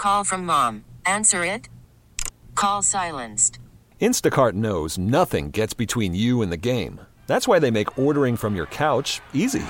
call from mom. Answer it. Call silenced. Instacart knows nothing gets between you and the game. That's why they make ordering from your couch easy.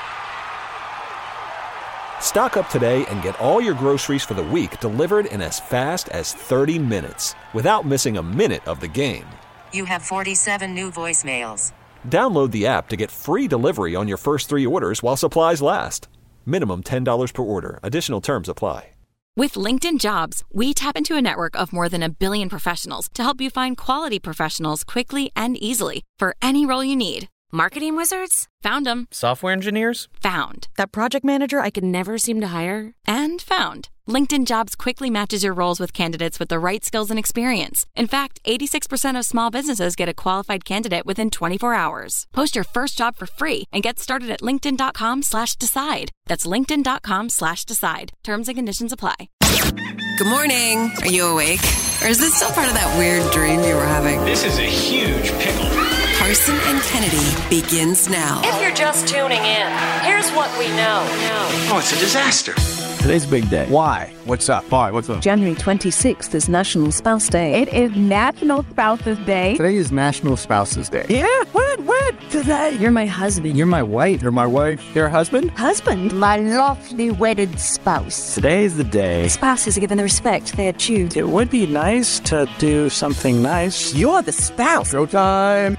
Stock up today and get all your groceries for the week delivered in as fast as 30 minutes without missing a minute of the game. You have 47 new voicemails. Download the app to get free delivery on your first 3 orders while supplies last. Minimum $10 per order. Additional terms apply. With LinkedIn Jobs, we tap into a network of more than 1 billion professionals to help you find quality professionals quickly and easily for any role you need. Marketing wizards? Found them. Software engineers? Found. That project manager I could never seem to hire? And found. LinkedIn Jobs quickly matches your roles with candidates with the right skills and experience. In fact, 86% of small businesses get a qualified candidate within 24 hours. Post your first job for free and get started at linkedin.com/decide. That's linkedin.com/decide. Terms and conditions apply. Good morning. Are you awake? Or is this still part of that weird dream you were having? This is a huge pickle. Carson and Kennedy begins now. If you're just tuning in, here's what we know. Oh, it's a disaster. Today's a big day. Why? What's up? Why? What's up? January 26th is National Spouse Day. It is National Spouses Day. Today is National Spouses Day. Yeah? What? Today? You're my husband. You're my wife. You're my wife. Your husband? Husband. My lovely wedded spouse. Today is the day. Spouses are given the respect they are due. It would be nice to do something nice. You're the spouse. Showtime.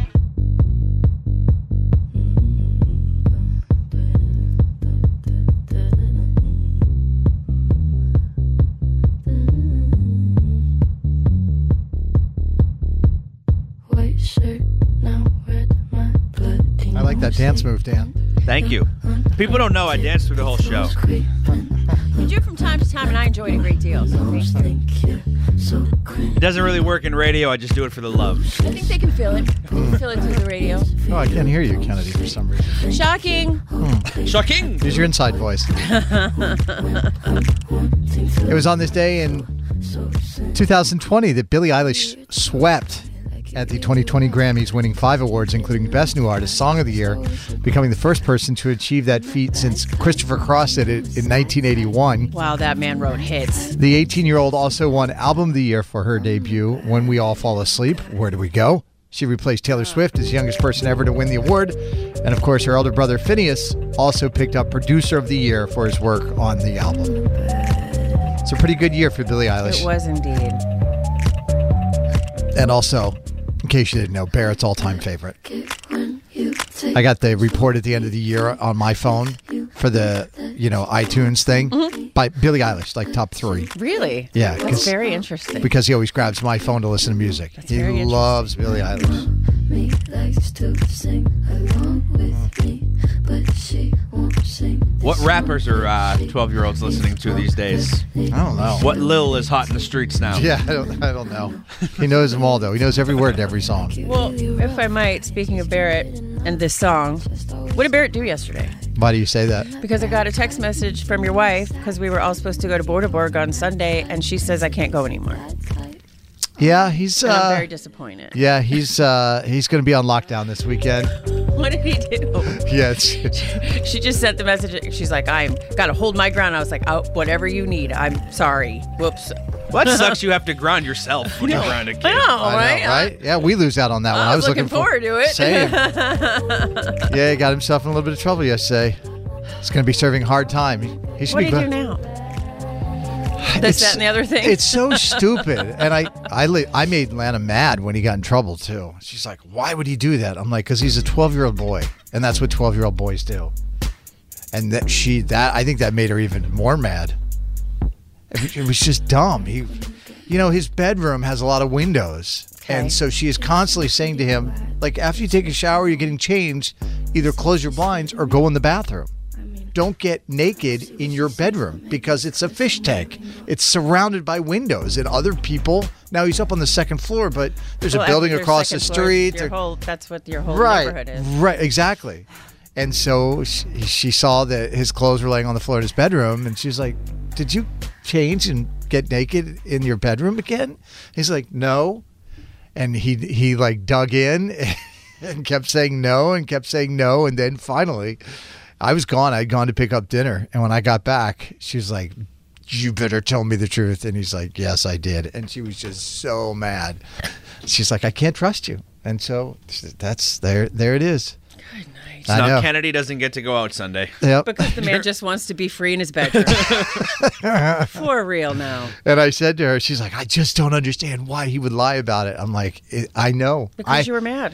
I like that dance move, Dan. Thank you. People don't know I danced through the whole show. You do from time to time, and I enjoyed a great deal. So thank you. It doesn't really work in radio. I just do it for the love. I think they can feel it. Feel it through the radio. Oh, I can't hear you, Kennedy, for some reason. Shocking. Shocking. Use your inside voice. It was on this day in 2020 that Billie Eilish swept at the 2020 Grammys, winning 5 awards, including Best New Artist, Song of the Year, becoming the first person to achieve that feat since Christopher Cross did it in 1981. Wow, that man wrote hits. The 18-year-old also won Album of the Year for her debut, When We All Fall Asleep, Where Do We Go? She replaced Taylor Swift as the youngest person ever to win the award. And of course, her elder brother Phineas also picked up Producer of the Year for his work on the album. It's a pretty good year for Billie Eilish. It was indeed. And also, in case you didn't know, Barrett's all-time favorite. I got the report at the end of the year on my phone for the, iTunes thing by Billie Eilish, like top 3. Really? Yeah. That's very interesting. Because he always grabs my phone to listen to music. He loves Billie Eilish. What rappers are 12-year-olds listening to these days? I don't know. What Lil is hot in the streets now? Yeah, I don't know. He knows them all, though. He knows every word to every song. Well, if I might, speaking of Barrett and this song, what did Barrett do yesterday? Why do you say that? Because I got a text message from your wife, because we were all supposed to go to Bordeborg on Sunday, and she says I can't go anymore. Yeah, he's. And I'm very disappointed. Yeah, he's going to be on lockdown this weekend. What did he do? Yeah, she just sent the message. She's like, "I'm got to hold my ground." I was like, "Oh, whatever you need. I'm sorry. Whoops." Well, that sucks. You have to ground yourself when you ground a kid. I know, right? Yeah, we lose out on that one. I was looking forward to it. Same. Yeah, he got himself in a little bit of trouble yesterday. He's going to be serving hard time. He should what be. do you do now? This, that, and the other thing. It's so stupid. And I made Lana mad when he got in trouble, too. She's like, why would he do that? I'm like, because he's a 12-year-old boy. And that's what 12-year-old boys do. And I think that made her even more mad. It was just dumb. His bedroom has a lot of windows. Okay. And so she is constantly saying to him, like, after you take a shower, you're getting changed, either close your blinds or go in the bathroom. Don't get naked in your bedroom because it's a fish tank. It's surrounded by windows and other people. Now he's up on the second floor, but there's a building across the street. That's what your whole neighborhood is. Right, exactly. And so she saw that his clothes were laying on the floor in his bedroom, and she's like, did you change and get naked in your bedroom again? He's like, no. And he like dug in and kept saying no and kept saying no. And then finally, I was gone. I'd gone to pick up dinner. And when I got back, she was like, you better tell me the truth. And he's like, yes, I did. And she was just so mad. She's like, I can't trust you. And so that's there it is. Good night. So now Kennedy doesn't get to go out Sunday. Yep. Because the man just wants to be free in his bedroom. For real now. And I said to her, she's like, I just don't understand why he would lie about it. I'm like, I know. Because you were mad.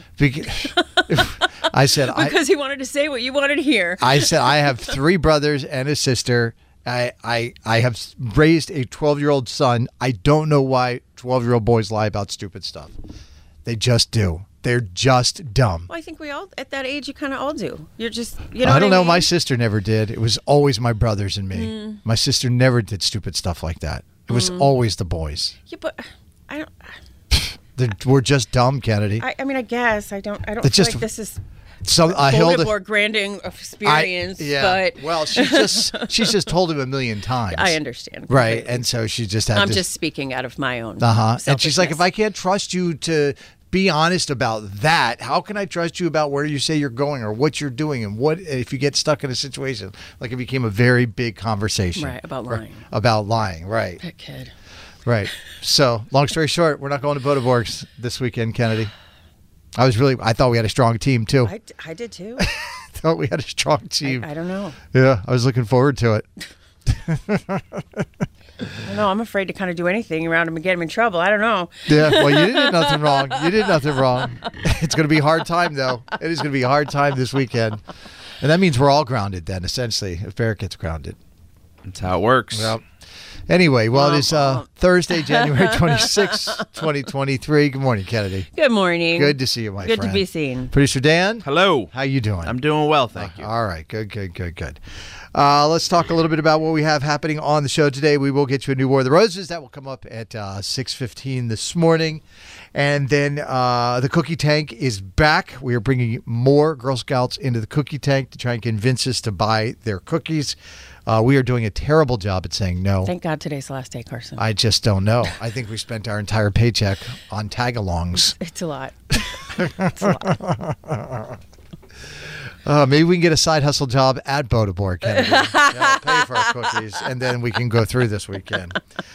I said, because he wanted to say what you wanted to hear. I said, I have 3 brothers and a sister. I have raised a 12-year-old son. I don't know why 12-year-old boys lie about stupid stuff. They just do. They're just dumb. Well, I think we all, at that age, you kind of all do. You're just, you know I don't know. mean? My sister never did. It was always my brothers and me. My sister never did stupid stuff like that. It was always the boys. Yeah, but I don't. We're just dumb, Kennedy. I mean, I guess I don't feel just- like this is Hilda, or branding experience. But well, she's just told him a million times. I understand. Right, completely. and so she just had. I'm just speaking out of my own. And she's like, if I can't trust you to be honest about that, how can I trust you about where you say you're going or what you're doing and what if you get stuck in a situation? Like it became a very big conversation. Right, about lying. About lying, right. That kid. Right. So, long story short, we're not going to Bodeborgs this weekend, Kennedy. I thought we had a strong team, too. I did, too. I thought we had a strong team. I don't know. Yeah, I was looking forward to it. No, I'm afraid to kind of do anything around him and get him in trouble. I don't know. Yeah, well, you did nothing wrong. You did nothing wrong. It's going to be a hard time, though. It is going to be a hard time this weekend. And that means we're all grounded then, essentially, if Barrett gets grounded. That's how it works. Well, anyway, it is Thursday, January 26, 2023. Good morning, Kennedy. Good morning. Good to see you, my friend. Good to be seen. Producer Dan. Hello. How you doing? I'm doing well, thank you. All right. Good. Let's talk a little bit about what we have happening on the show today. We will get you a new War of the Roses. That will come up at 6:15 this morning. And then the Cookie Tank is back. We are bringing more Girl Scouts into the Cookie Tank to try and convince us to buy their cookies. We are doing a terrible job at saying no. Thank God today's the last day, Carson. I just don't know. I think we spent our entire paycheck on tag-alongs. It's a lot. It's a lot. Maybe we can get a side hustle job at Bodeborg, Kennedy. Pay for our cookies, and then we can go through this weekend.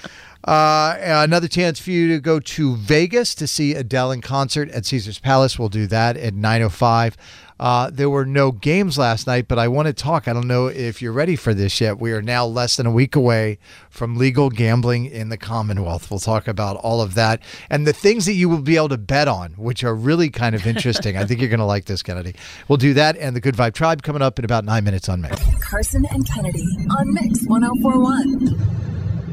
Another chance for you to go to Vegas to see Adele in concert at Caesars Palace. We'll do that at 9:05. There were no games last night, but I want to talk. I don't know if you're ready for this yet. We are now less than a week away from legal gambling in the Commonwealth. We'll talk about all of that and the things that you will be able to bet on, which are really kind of interesting. I think you're going to like this, Kennedy. We'll do that and the Good Vibe Tribe coming up in about 9 minutes on Mix. Carson and Kennedy on Mix 104.1.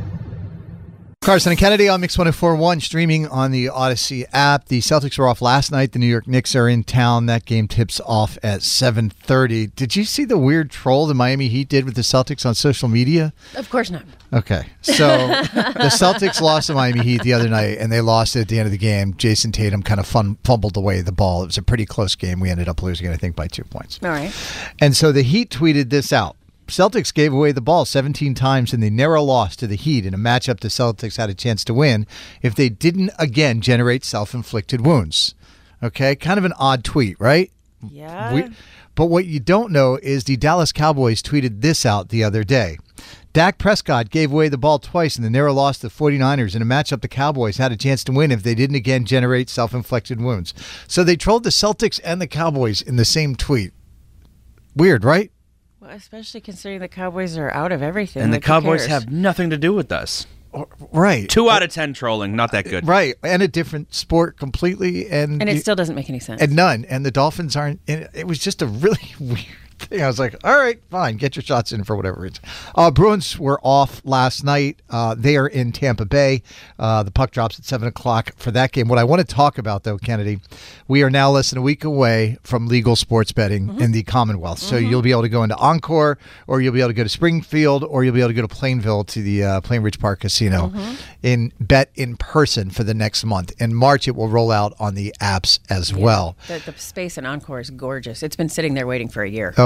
Carson and Kennedy on Mix 104.1, streaming on the Odyssey app. The Celtics were off last night. The New York Knicks are in town. That game tips off at 7:30. Did you see the weird troll the Miami Heat did with the Celtics on social media? Of course not. Okay. So the Celtics lost to Miami Heat the other night, and they lost it at the end of the game. Jason Tatum kind of fumbled away the ball. It was a pretty close game. We ended up losing it, I think, by 2 points. All right. And so the Heat tweeted this out. Celtics gave away the ball 17 times in the narrow loss to the Heat in a matchup the Celtics had a chance to win if they didn't again generate self-inflicted wounds. Okay, kind of an odd tweet, right? Yeah. But what you don't know is the Dallas Cowboys tweeted this out the other day. Dak Prescott gave away the ball twice in the narrow loss to the 49ers in a matchup the Cowboys had a chance to win if they didn't again generate self-inflicted wounds. So they trolled the Celtics and the Cowboys in the same tweet. Weird, right? Well, especially considering the Cowboys are out of everything. And the Cowboys have nothing to do with us. Right. 2 out of 10 trolling, not that good. Right. And a different sport completely. And it still doesn't make any sense. And none. And the Dolphins aren't. It was just a really weird thing. I was like, all right, fine. Get your shots in for whatever reason. Bruins were off last night. They are in Tampa Bay. The puck drops at 7 o'clock for that game. What I want to talk about, though, Kennedy, we are now less than a week away from legal sports betting in the Commonwealth. So you'll be able to go into Encore, or you'll be able to go to Springfield, or you'll be able to go to Plainville to the Plain Ridge Park Casino and bet in person for the next month. In March, it will roll out on the apps as well. The space in Encore is gorgeous. It's been sitting there waiting for a year.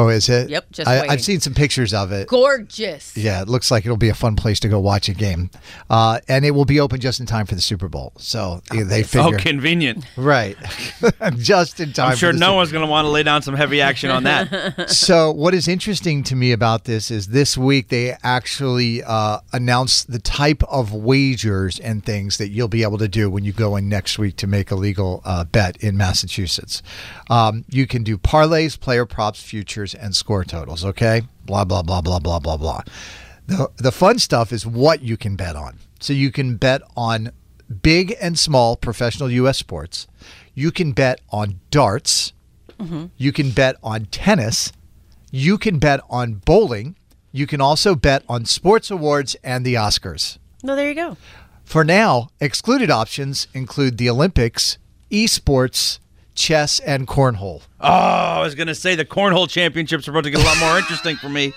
Oh, is it? Yep, just waiting. I've seen some pictures of it. Gorgeous. Yeah, it looks like it'll be a fun place to go watch a game. And it will be open just in time for the Super Bowl. So they figure. Oh, convenient. Right. Just in time. I'm sure for the no Super one's going to want to lay down some heavy action on that. So what is interesting to me about this is this week they actually announced the type of wagers and things that you'll be able to do when you go in next week to make a legal bet in Massachusetts. You can do parlays, player props, futures, and score totals, okay? Blah, blah, blah, blah, blah, blah, blah. The fun stuff is what you can bet on. So you can bet on big and small professional U.S. sports. You can bet on darts. Mm-hmm. You can bet on tennis. You can bet on bowling. You can also bet on sports awards and the Oscars. No, there you go. For now, excluded options include the Olympics, esports, chess, and cornhole. Oh, I was going to say the cornhole championships are about to get a lot more interesting for me.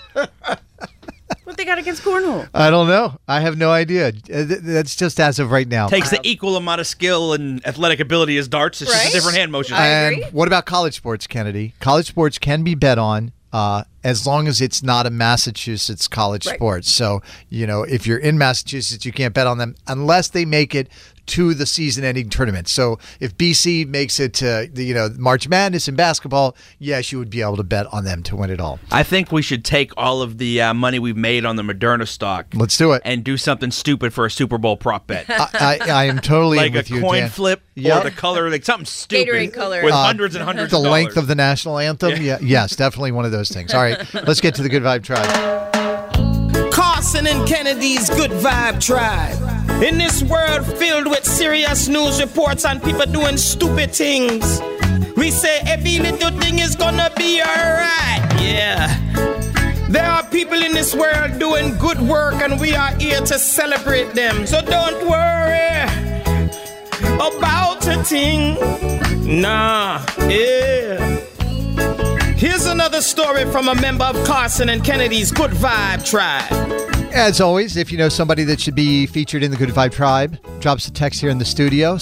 What they got against cornhole? I don't know. I have no idea. That's just as of right now. Takes the equal amount of skill and athletic ability as darts. It's just a different hand motion. And what about college sports, Kennedy? College sports can be bet on as long as it's not a Massachusetts college sport. So, if you're in Massachusetts, you can't bet on them unless they make it to the season-ending tournament. So if BC makes it to March Madness in basketball, yes, you would be able to bet on them to win it all. I think we should take all of the money we've made on the Moderna stock. Let's do it. And do something stupid for a Super Bowl prop bet. I am totally in with you, like a coin Dan. flip or the color, like something stupid. Gatorade color. With hundreds and hundreds of dollars. The length dollars. of the national anthem? Yeah. Yes, definitely one of those things. All right, let's get to the Good Vibe Tribe. Carson and Kennedy's Good Vibe Tribe. In this world filled with serious news reports and people doing stupid things, we say every little thing is gonna be alright. Yeah. There are people in this world doing good work and we are here to celebrate them. So don't worry about a thing. Nah, yeah. Here's another story from a member of Carson and Kennedy's Good Vibe Tribe. As always, if you know somebody that should be featured in the Good Vibe Tribe, drop us a text here in the studio,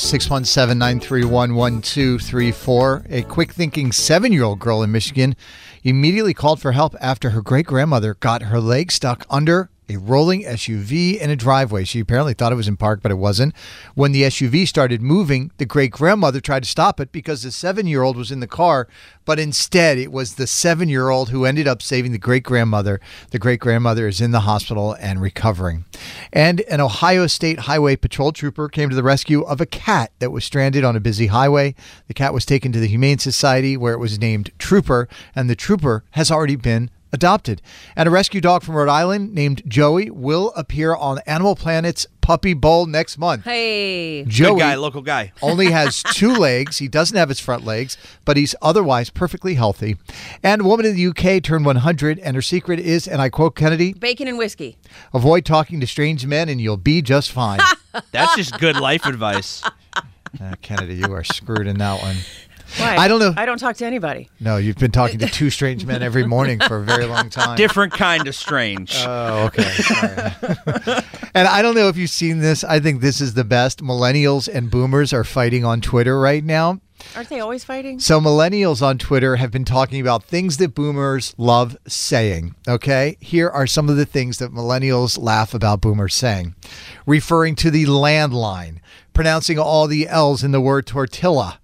617-931-1234. A quick-thinking 7-year-old girl in Michigan immediately called for help after her great-grandmother got her leg stuck under a rolling SUV in a driveway. She apparently thought it was in park, but it wasn't. When the SUV started moving, the great-grandmother tried to stop it because the 7-year-old was in the car, but instead it was the 7-year-old who ended up saving the great-grandmother. The great-grandmother is in the hospital and recovering. And an Ohio State Highway Patrol trooper came to the rescue of a cat that was stranded on a busy highway. The cat was taken to the Humane Society where it was named Trooper, and the trooper has already been adopted. And a rescue dog from Rhode Island named Joey will appear on Animal Planet's Puppy Bowl next month. Hey. Joey, good guy, local guy. only has 2 legs. He doesn't have his front legs, but he's otherwise perfectly healthy. And a woman in the UK turned 100, and her secret is, and I quote Kennedy, bacon and whiskey. Avoid talking to strange men and you'll be just fine. That's just good life advice. Kennedy, you are screwed in that one. Why? I don't know. I don't talk to anybody. No, you've been talking to 2 strange men every morning for a very long time. Different kind of strange. Oh, okay. Sorry. And I don't know if you've seen this. I think this is the best. Millennials and boomers are fighting on Twitter right now. Aren't they always fighting? So millennials on Twitter have been talking about things that boomers love saying. Okay? Here are some of the things that millennials laugh about boomers saying. Referring to the landline. Pronouncing all the L's in the word tortilla.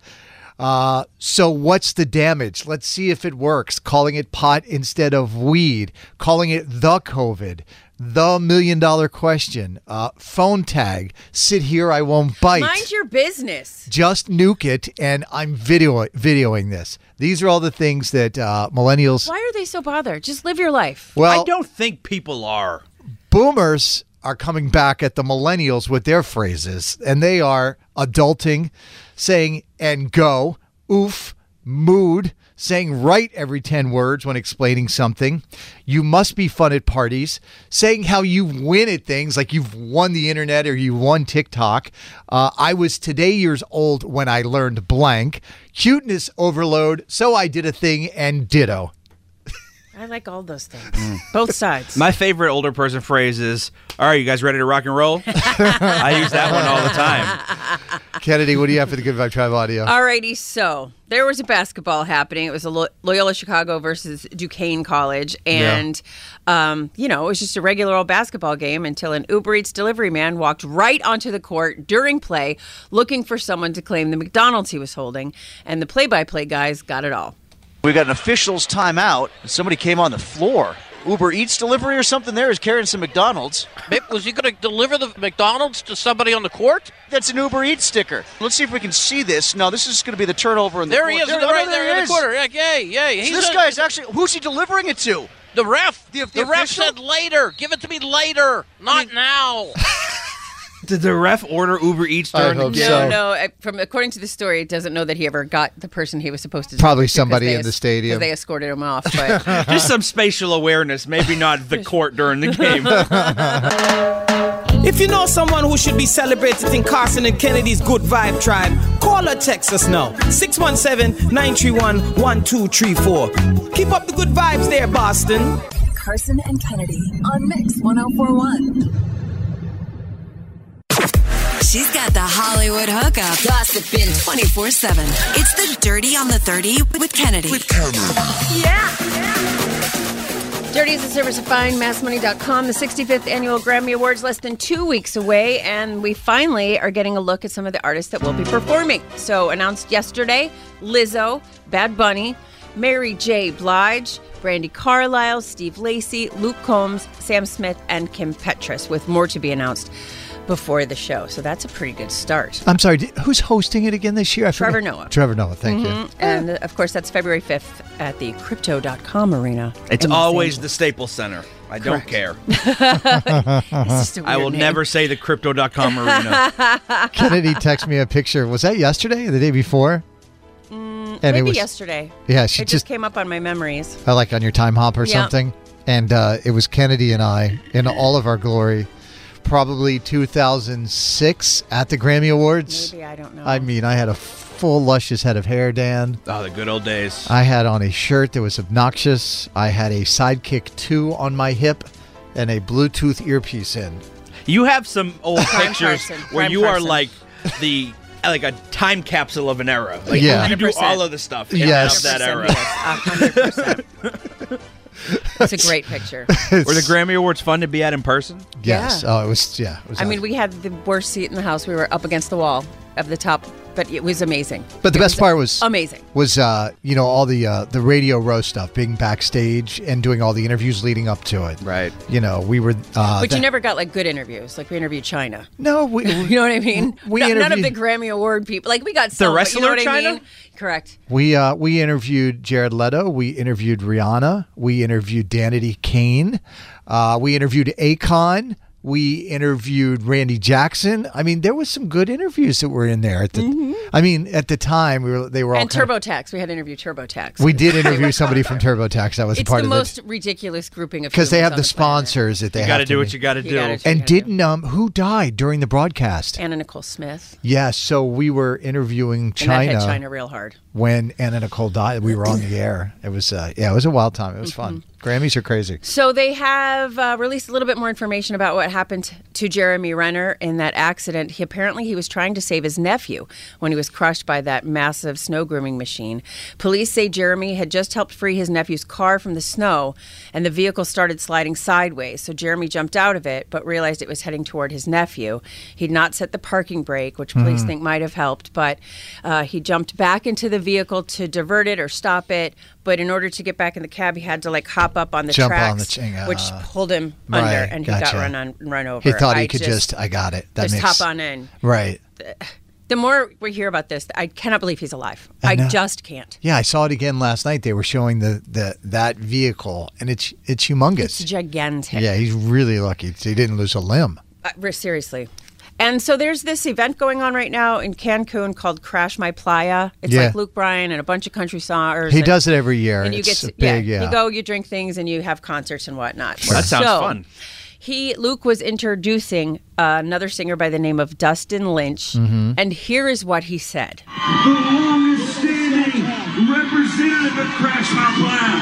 So what's the damage? Let's see if it works. Calling it pot instead of weed. Calling it the COVID. The $1 million question. Phone tag. Sit here, I won't bite. Mind your business. Just nuke it, and I'm videoing this. These are all the things that millennials... Why are they so bothered? Just live your life. Well, I don't think people are. Boomers are coming back at the millennials with their phrases, and they are adulting, saying and go, oof, mood, saying right every 10 words when explaining something. You must be fun at parties, saying how you win at things like you've won the internet or you won TikTok. I was today years old when I learned blank. Cuteness overload, so I did a thing and ditto. I like all those things. Both sides. My favorite older person phrase is, all right, you guys ready to rock and roll? I use that one all the time. Kennedy, what do you have for the Good Vibe Tribe audio? Alrighty, so there was a basketball happening. It was a Loyola Chicago versus Duquesne College. And, it was just a regular old basketball game until an Uber Eats delivery man walked right onto the court during play looking for someone to claim the McDonald's he was holding. And the play-by-play guys got it all. We got an official's timeout. Somebody came on the floor. Uber Eats delivery or something there is carrying some McDonald's. Was he going to deliver the McDonald's to somebody on the court? That's an Uber Eats sticker. Let's see if we can see this. No, this is going to be the turnover in the there court. He is, there in the corner. Yay. So this guy's actually, who's he delivering it to? The ref. The ref said later. Give it to me later, not now. Did the ref order Uber Eats during the game? No. According to the story, it doesn't know that he ever got the person he was supposed to. Probably somebody in the stadium. They escorted him off. But just some spatial awareness. Maybe not the court during the game. If you know someone who should be celebrated in Carson and Kennedy's Good Vibe Tribe, call or text us now. 617-931-1234. Keep up the good vibes there, Boston. Carson and Kennedy on Mix 1041. She's got the Hollywood hookup. Gossiping 24/7. It's the Dirty on the 30 with Kennedy. Yeah. Dirty is a service of FindMassMoney.com. The 65th Annual Grammy Awards less than 2 weeks away, and we finally are getting a look at some of the artists that will be performing. So, announced yesterday, Lizzo, Bad Bunny, Mary J. Blige, Brandi Carlile, Steve Lacy, Luke Combs, Sam Smith, and Kim Petras, with more to be announced before the show. So that's a pretty good start. I'm sorry, who's hosting it again this year? Trevor Noah. Trevor Noah, thank you. And, of course, that's February 5th at the Crypto.com Arena. It's always the Staples Center. I don't care. I will never say the Crypto.com Arena. Kennedy texted me a picture. Was that yesterday or the day before? And maybe yesterday. Yeah, it just came up on my memories. Like on your time hop or something. And it was Kennedy and I in all of our glory. Probably 2006 at the Grammy Awards. Maybe, I don't know. I mean, I had a full luscious head of hair, Dan. Oh, the good old days. I had on a shirt that was obnoxious. I had a Sidekick 2 on my hip and a Bluetooth earpiece in. You have some old pictures where you are like a time capsule of an era. Like you do all of the stuff in that era. Yes, 100%. It's a great picture. Were the Grammy Awards fun to be at in person? Yes. Yeah. Oh, it was. Yeah. It was mean, we had the worst seat in the house. We were up against the wall of the top, but it was amazing. But the best part was amazing. Was all the Radio Row stuff, being backstage and doing all the interviews leading up to it. Right. We were. But you never got good interviews. Like we interviewed China. No, we you know what I mean. None of the Grammy Award people. Like we got some, the wrestler, you know what China. I mean? Correct. We interviewed Jared Leto. We interviewed Rihanna. We interviewed Danity Kane. We interviewed Akon. We interviewed Randy Jackson. I mean, there was some good interviews that were in there. At the time, they were all. And TurboTax. We had to interview TurboTax. We did interview somebody from TurboTax. That was a part of it. It's the most ridiculous grouping of because they have the sponsors that they have. You got to do what you got to do. And didn't who died during the broadcast? Anna Nicole Smith. Yes, so we were interviewing China. And that hit China real hard. When Anna Nicole died, we were on the air. It was it was a wild time. It was fun. Grammys are crazy. So they have released a little bit more information about what happened to Jeremy Renner in that accident. He was trying to save his nephew when he was crushed by that massive snow grooming machine. Police say Jeremy had just helped free his nephew's car from the snow, and the vehicle started sliding sideways. So Jeremy jumped out of it, but realized it was heading toward his nephew. He'd not set the parking brake, which police think might have helped, but he jumped back into the vehicle to divert it or stop it. But in order to get back in the cab, he had to hop up on the tracks, which pulled him under, and he got run over. He thought he could I got it. Hop on in. Right. The more we hear about this, I cannot believe he's alive. I just can't. Yeah, I saw it again last night. They were showing that vehicle, and it's humongous. It's gigantic. Yeah, he's really lucky. He didn't lose a limb. Seriously. And so there's this event going on right now in Cancun called Crash My Playa. It's like Luke Bryan and a bunch of country singers. He does it every year. And you you go, you drink things, and you have concerts and whatnot. That sounds fun. Luke was introducing another singer by the name of Dustin Lynch, and here is what he said. The longest standing representative of Crash My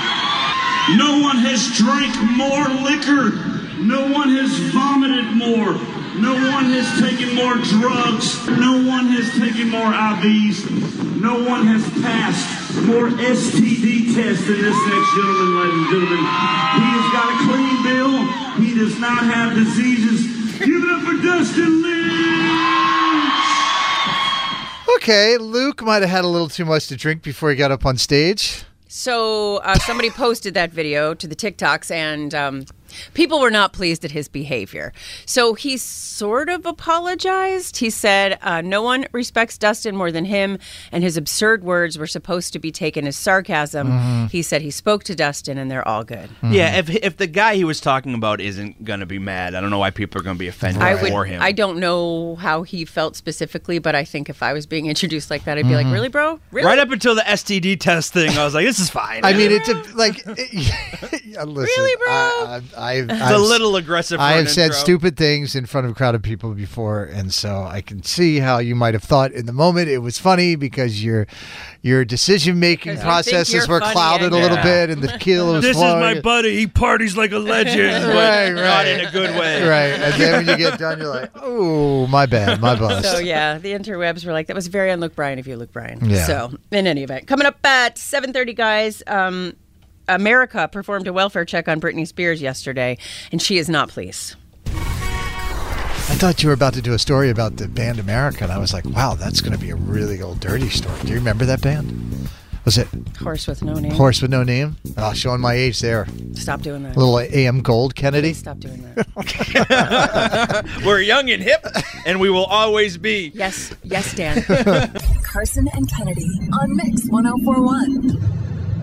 Playa. No one has drank more liquor. No one has vomited more. No one one has taken more drugs. No one has taken more IVs. No one has passed more STD tests than this next gentleman, ladies and gentlemen. He has got a clean bill. He does not have diseases. Give it up for Dustin Lynch! Okay, Luke might have had a little too much to drink before he got up on stage. So somebody posted that video to the TikToks, and people were not pleased at his behavior. So he sort of apologized. He said no one respects Dustin more than him, and his absurd words were supposed to be taken as sarcasm. Mm-hmm. He said he spoke to Dustin, and they're all good. Mm-hmm. Yeah, if the guy he was talking about isn't going to be mad, I don't know why people are going to be offended for him. I don't know how he felt specifically, but I think if I was being introduced like that, I'd be like, really, bro? Really? Right up until the STD test thing, I was like, this is fine. I mean, it's like... listen, really, bro? It's a little aggressive. I have said stupid things in front of crowded people before, and so I can see how you might have thought in the moment it was funny because your decision-making processes were clouded a little bit, and the keel was This flowing. is my buddy. He parties like a legend, but not in a good way. Right, and then when you get done, you're like, oh, my bad, my bust. So, yeah, the interwebs were like, that was very on Luke Bryan if you Luke Bryan. Yeah. So, in any event, coming up at 7:30, guys, America performed a welfare check on Britney Spears yesterday, and she is not pleased. I thought you were about to do a story about the band America, and I was like, wow, that's going to be a really old dirty story. Do you remember that band? Was it Horse with No Name? Horse with No Name? Oh, showing my age there. Stop doing that. Little AM Gold, Kennedy. Please stop doing that. We're young and hip, and we will always be. Yes, Dan. Carson and Kennedy on Mix 1041.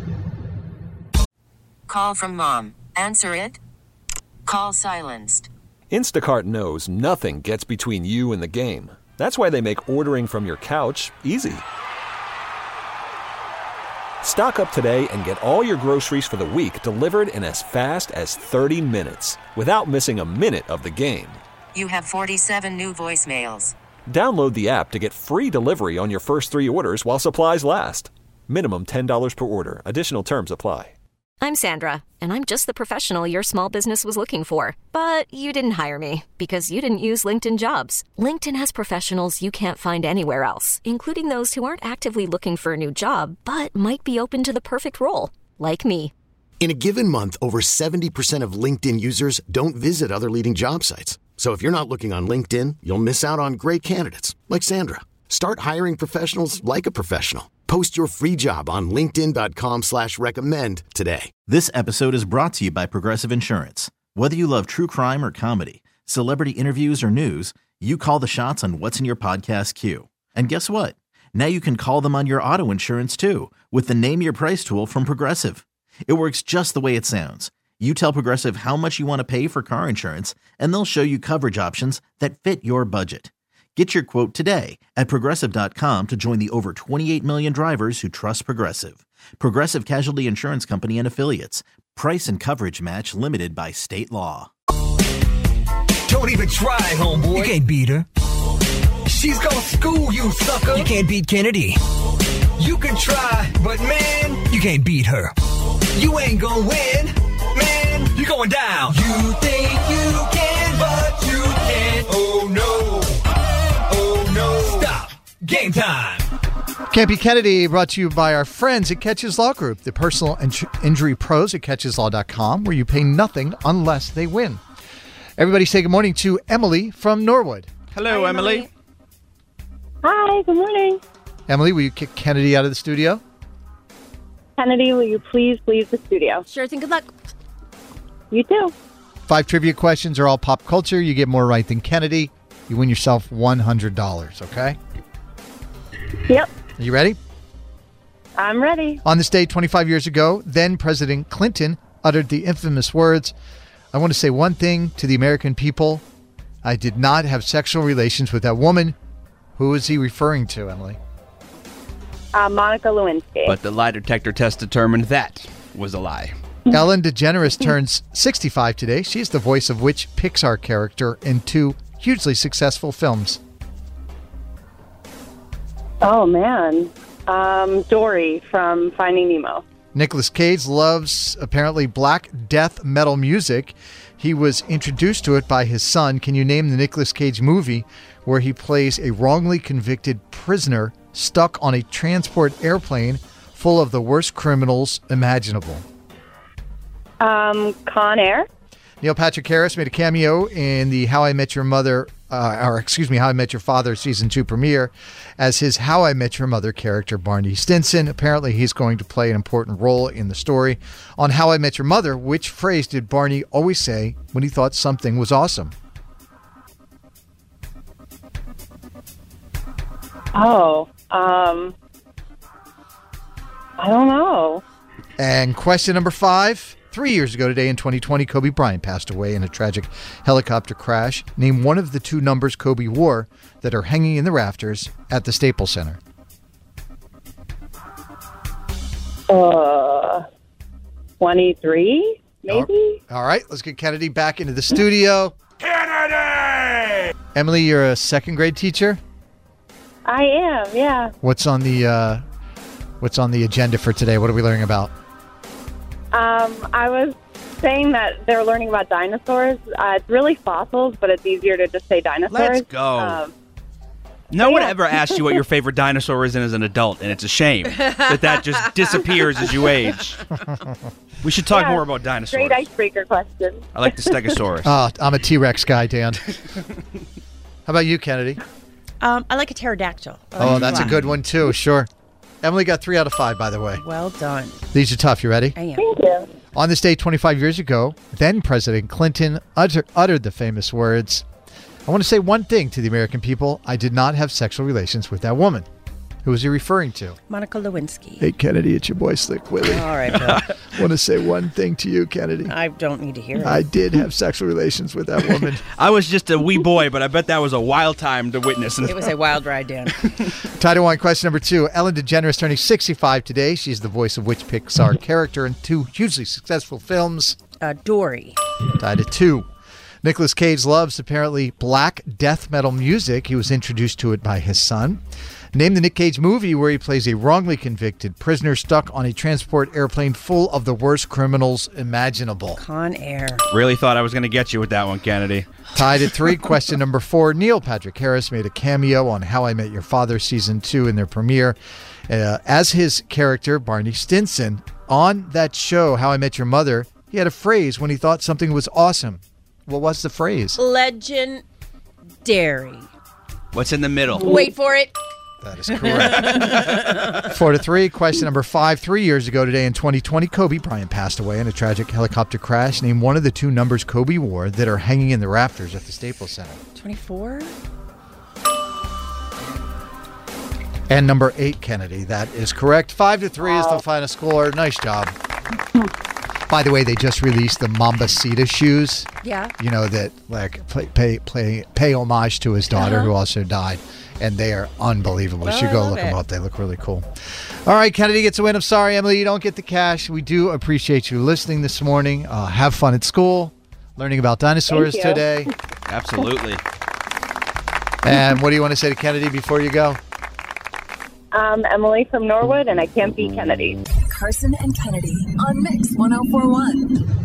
Call from mom. Answer it. Call silenced. Instacart knows nothing gets between you and the game. That's why they make ordering from your couch easy. Stock up today and get all your groceries for the week delivered in as fast as 30 minutes without missing a minute of the game. You have 47 new voicemails. Download the app to get free delivery on your first 3 orders while supplies last. Minimum $10 per order. Additional terms apply. I'm Sandra, and I'm just the professional your small business was looking for. But you didn't hire me because you didn't use LinkedIn Jobs. LinkedIn has professionals you can't find anywhere else, including those who aren't actively looking for a new job, but might be open to the perfect role, like me. In a given month, over 70% of LinkedIn users don't visit other leading job sites. So if you're not looking on LinkedIn, you'll miss out on great candidates like Sandra. Start hiring professionals like a professional. Post your free job on linkedin.com/recommend today. This episode is brought to you by Progressive Insurance. Whether you love true crime or comedy, celebrity interviews or news, you call the shots on what's in your podcast queue. And guess what? Now you can call them on your auto insurance too with the Name Your Price tool from Progressive. It works just the way it sounds. You tell Progressive how much you want to pay for car insurance, and they'll show you coverage options that fit your budget. Get your quote today at Progressive.com to join the over 28 million drivers who trust Progressive. Progressive Casualty Insurance Company and Affiliates. Price and coverage match limited by state law. Don't even try, homeboy. You can't beat her. She's gonna school you, sucker. You can't beat Kennedy. You can try, but man, you can't beat her. You ain't gonna win, man. You're going down. You think you can, but you can't. Oh no. Stop. Game time. Campy Kennedy brought to you by our friends at Catches Law Group, the personal injury pros at catcheslaw.com, where you pay nothing unless they win. Everybody say good morning to Emily from Norwood. Hello, Hi, Emily. Hi, good morning. Emily, will you kick Kennedy out of the studio? Kennedy, will you please leave the studio? Sure thing. Good luck. You too. 5 trivia questions are all pop culture. You get more right than Kennedy. You win yourself $100, okay? Yep. Are you ready? I'm ready. On this day 25 years ago, then President Clinton uttered the infamous words, I want to say one thing to the American people. I did not have sexual relations with that woman. Who is he referring to, Emily? Monica Lewinsky. But the lie detector test determined that was a lie. Ellen DeGeneres turns 65 today. She is the voice of which Pixar character in 2 hugely successful films? Oh, man. Dory from Finding Nemo. Nicolas Cage loves, apparently, black death metal music. He was introduced to it by his son. Can you name the Nicolas Cage movie where he plays a wrongly convicted prisoner stuck on a transport airplane full of the worst criminals imaginable? Con Air. Neil Patrick Harris made a cameo in the How I Met Your Mother, How I Met Your Father Season 2 premiere as his How I Met Your Mother character, Barney Stinson. Apparently, he's going to play an important role in the story. On How I Met Your Mother, which phrase did Barney always say when he thought something was awesome? Oh, I don't know. And question number 5. 3 years ago today in 2020, Kobe Bryant passed away in a tragic helicopter crash. Name one of the 2 numbers Kobe wore that are hanging in the rafters at the Staples Center. 23, maybe? All right, let's get Kennedy back into the studio. Kennedy! Emily, you're a second grade teacher? I am, yeah. What's on the agenda for today? What are we learning about? I was saying that they're learning about dinosaurs. It's really fossils, but it's easier to just say dinosaurs. Let's go. No one ever asked you what your favorite dinosaur is as an adult, and it's a shame that just disappears as you age. We should talk more about dinosaurs. Great icebreaker question. I like the Stegosaurus. I'm a T-Rex guy, Dan. How about you, Kennedy? I like a pterodactyl. That's a good one, too. Sure. Emily got 3 out of 5, by the way. Well done. These are tough. You ready? I am. Thank you. On this day 25 years ago, then President Clinton uttered the famous words, "I want to say one thing to the American people. I did not have sexual relations with that woman." Who was he referring to? Monica Lewinsky. Hey, Kennedy, it's your boy, Slick Willie. All right, Bill. I want to say one thing to you, Kennedy. I don't need to hear it. I did have sexual relations with that woman. I was just a wee boy, but I bet that was a wild time to witness. It was a wild ride, Dan. Title 1, question number 2. Ellen DeGeneres turning 65 today. She's the voice of which Pixar character in 2 hugely successful films? Dory. Tied at 2. Nicolas Cage loves apparently black death metal music. He was introduced to it by his son. Name the Nick Cage movie where he plays a wrongly convicted prisoner stuck on a transport airplane full of the worst criminals imaginable. Con Air. Really thought I was going to get you with that one, Kennedy. Tied at 3. Question number 4. Neil Patrick Harris made a cameo on How I Met Your Father Season 2 in their premiere as his character, Barney Stinson. On that show, How I Met Your Mother, he had a phrase when he thought something was awesome. What was the phrase? Legendary. What's in the middle? Wait for it. That is correct. 4-3. Question number 5. 3 years ago today in 2020, Kobe Bryant passed away in a tragic helicopter crash. Name one of the 2 numbers Kobe wore that are hanging in the rafters at the Staples Center. 24. And number 8, Kennedy. That is correct. 5-3 is the final score. Nice job. By the way, they just released the Mambacita shoes. Yeah. You know, that like pay homage to his daughter who also died. And they are unbelievable. You should go look them up. They look really cool. All right, Kennedy gets a win. I'm sorry, Emily, you don't get the cash. We do appreciate you listening this morning. Have fun at school, learning about dinosaurs today. Absolutely. And what do you want to say to Kennedy before you go? Emily from Norwood, and I can't beat Kennedy. Carson and Kennedy on Mix 104.1.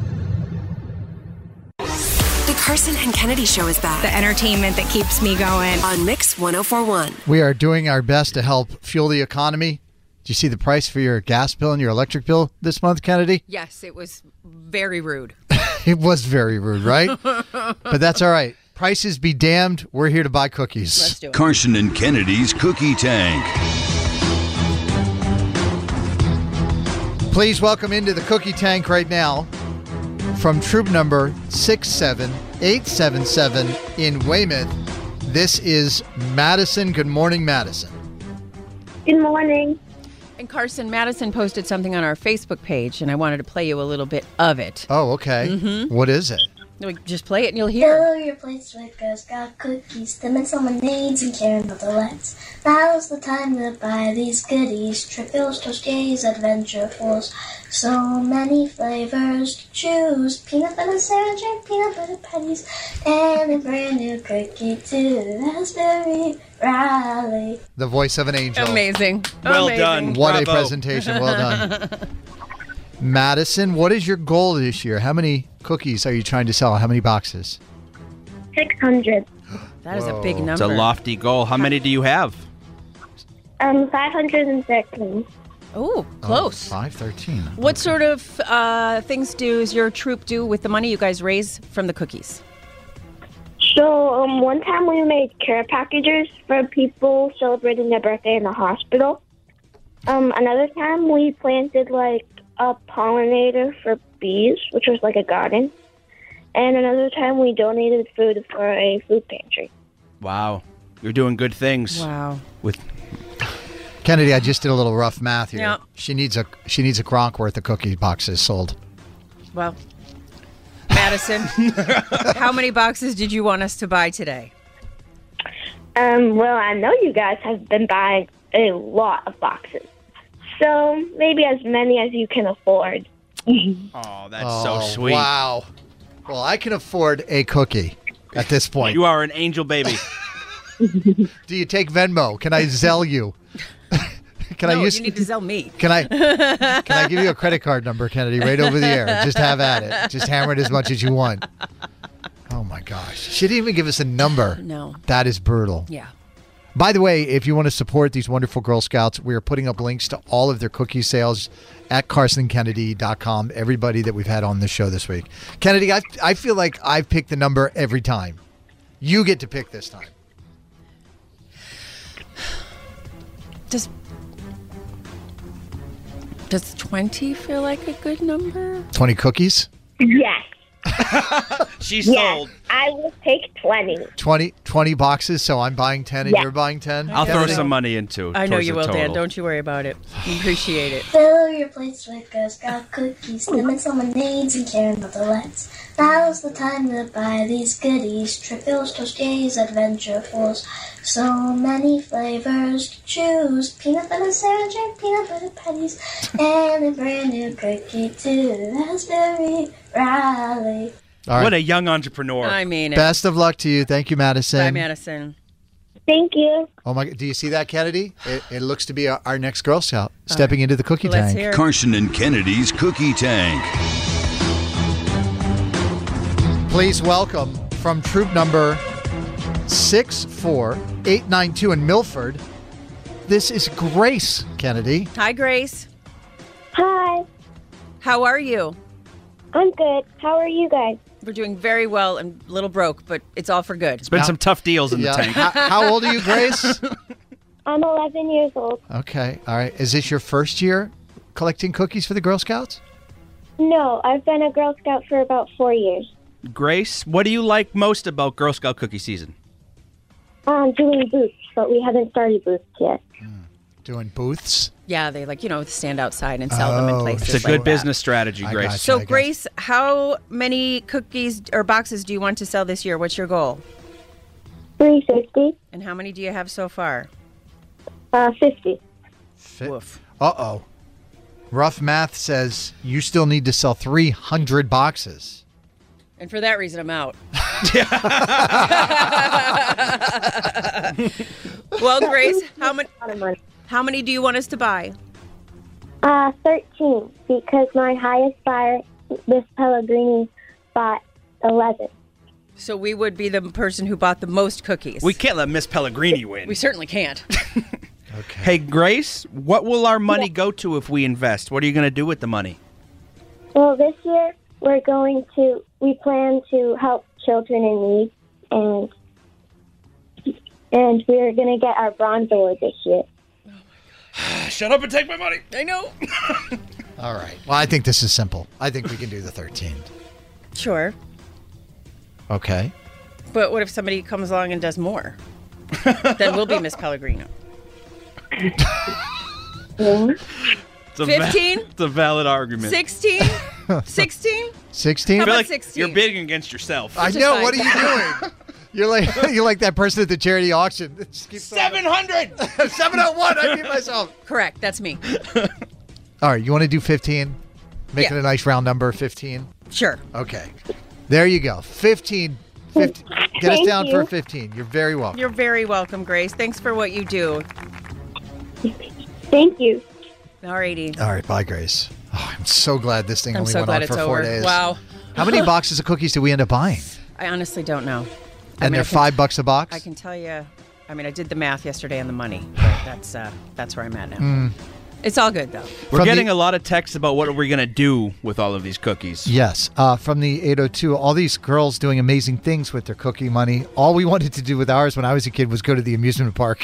The Carson and Kennedy Show is back. The entertainment that keeps me going. On Mix 104.1. We are doing our best to help fuel the economy. Did you see the price for your gas bill and your electric bill this month, Kennedy? Yes, it was very rude. It was very rude, right? But that's all right. Prices be damned. We're here to buy cookies. Let's do it. Carson and Kennedy's Cookie Tank. Please welcome into the cookie tank right now from troop number 67877 in Weymouth. This is Madison. Good morning, Madison. Good morning. And Carson, Madison posted something on our Facebook page, and I wanted to play you a little bit of it. Oh, okay. Mm-hmm. What is it? Just play it and you'll hear. Fill your plates with Girl Scout cookies, them and lemonades and caramel delights. Now's the time to buy these goodies. Trivials, toasties, adventurefuls. So many flavors to choose. Peanut butter sandwich and peanut butter patties. And a brand new cookie too. Raspberry Rally. The voice of an angel. Amazing. Well Amazing. done. What Bravo. a presentation. Well done. Madison, what is your goal this year? How many cookies are you trying to sell? How many boxes? 600. That is a big number. It's a lofty goal. How many do you have? 513. Oh, close. 513. What sort of things does your troop do with the money you guys raise from the cookies? So, one time we made care packages for people celebrating their birthday in the hospital. Another time we planted, like, a pollinator for bees, which was like a garden. And another time we donated food for a food pantry. Wow. You're doing good things. Wow. With Kennedy, I just did a little rough math here. Yep. She needs a Kronk worth of cookie boxes sold. Well, Madison, how many boxes did you want us to buy today? Well, I know you guys have been buying a lot of boxes. So maybe as many as you can afford. Oh, that's so sweet. Wow. Well, I can afford a cookie at this point. You are an angel baby. Do you take Venmo? Can I Zelle you? You need to sell me. Can I give you a credit card number, Kennedy, right over the air? Just have at it. Just hammer it as much as you want. Oh, my gosh. She didn't even give us a number. No. That is brutal. Yeah. By the way, if you want to support these wonderful Girl Scouts, we are putting up links to all of their cookie sales at CarsonKennedy.com. Everybody that we've had on this show this week. Kennedy, I feel like I've picked the number every time. You get to pick this time. Does 20 feel like a good number? 20 cookies? Yes. She's sold. I will take 20. 20 boxes, so I'm buying 10 and you're buying 10? I'll throw some money into it. I know you will, Dan. Don't you worry about it. We appreciate it. Fill your plates with Girl Scout cookies, lemons, lemonades, and caring adults. Now's the time to buy these goodies. Trifles, toasties, adventurefuls. So many flavors to choose. Peanut butter sandwich and peanut butter patties. And a brand new cookie too. Raspberry Raleigh. All right. What a young entrepreneur. I mean it. Best of luck to you. Thank you, Madison. Bye, Madison. Thank you. Oh my! Do you see that, Kennedy? It looks to be our next Girl Scout stepping into the cookie tank. hear it. Carson and Kennedy's Cookie Tank. Please welcome from troop number 64892 in Milford. This is Grace Kennedy. Hi, Grace. Hi. How are you? I'm good. How are you guys? We're doing very well and a little broke, but it's all for good. It's been some tough deals in the tank. How old are you, Grace? I'm 11 years old. Okay. All right. Is this your first year collecting cookies for the Girl Scouts? No, I've been a Girl Scout for about 4 years. Grace, what do you like most about Girl Scout cookie season? Doing booths, but we haven't started booths yet. Doing booths? Yeah, they stand outside and sell them in places. It's a good like business strategy, I Grace. gotcha, So, Grace, how many cookies or boxes do you want to sell this year? What's your goal? 350. And how many do you have so far? 50. Woof. Uh-oh. Rough math says you still need to sell 300 boxes. And for that reason, I'm out. Well, Grace, how many do you want us to buy? 13, because my highest buyer, Miss Pellegrini, bought 11. So we would be the person who bought the most cookies. We can't let Miss Pellegrini win. We certainly can't. Okay. Hey, Grace, what will our money go to if we invest? What are you going to do with the money? Well, this year we plan to help children in need, and we're going to get our bronze award this year. Shut up and take my money. I know. All right. Well, I think this is simple. I think we can do the 13. Sure. Okay. But what if somebody comes along and does more? Then we'll be Miss Pellegrino. 15? It's a valid argument. 16? 16? 16? How I feel about like 16? you're bidding against yourself. I know. What are you doing? You're like that person at the charity auction. 700! 701. I beat myself. Correct. That's me. All right. You want to do 15? Make it Yeah. a nice round number, 15? Sure. Okay. There you go. 15. Get us Thank down you. for 15. You're very welcome. You're very welcome, Grace. Thanks for what you do. Thank you. Alrighty. All right. Bye, Grace. Oh, I'm so glad this thing I'm only so went glad on it's for 4 over. days. Wow. How many boxes of cookies did we end up buying? I honestly don't know. And they're $5 a box? I can tell you. I mean, I did the math yesterday on the money, but that's where I'm at now. It's all good, though. We're getting a lot of texts about what we're going to do with all of these cookies. Yes. From the 802, all these girls doing amazing things with their cookie money. All we wanted to do with ours when I was a kid was go to the amusement park.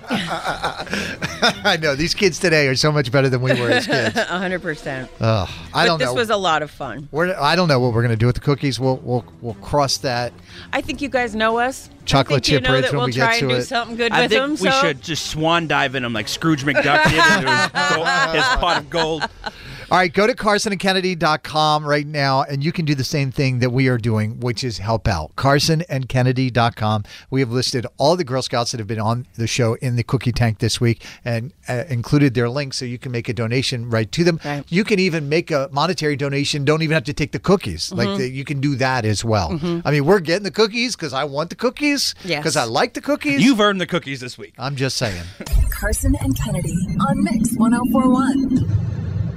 I know. These kids today are so much better than we were as kids. 100%. I don't know. This was a lot of fun. I don't know what we're going to do with the cookies. We'll cross that. I think you guys know us. Chocolate chip you know rich that when we'll we try get and to do it. something good I with think them. we should just swan dive in them like Scrooge McDuck did into his pot of gold. All right, go to CarsonandKennedy.com right now, and you can do the same thing that we are doing, which is help out. CarsonandKennedy.com. We have listed all the Girl Scouts that have been on the show in the cookie tank this week and included their links so you can make a donation right to them. Right. You can even make a monetary donation. Don't even have to take the cookies. You can do that as well. I mean, we're getting the cookies because I want the cookies, because I like the cookies. You've earned the cookies this week. I'm just saying. Carson and Kennedy on Mix 104.1.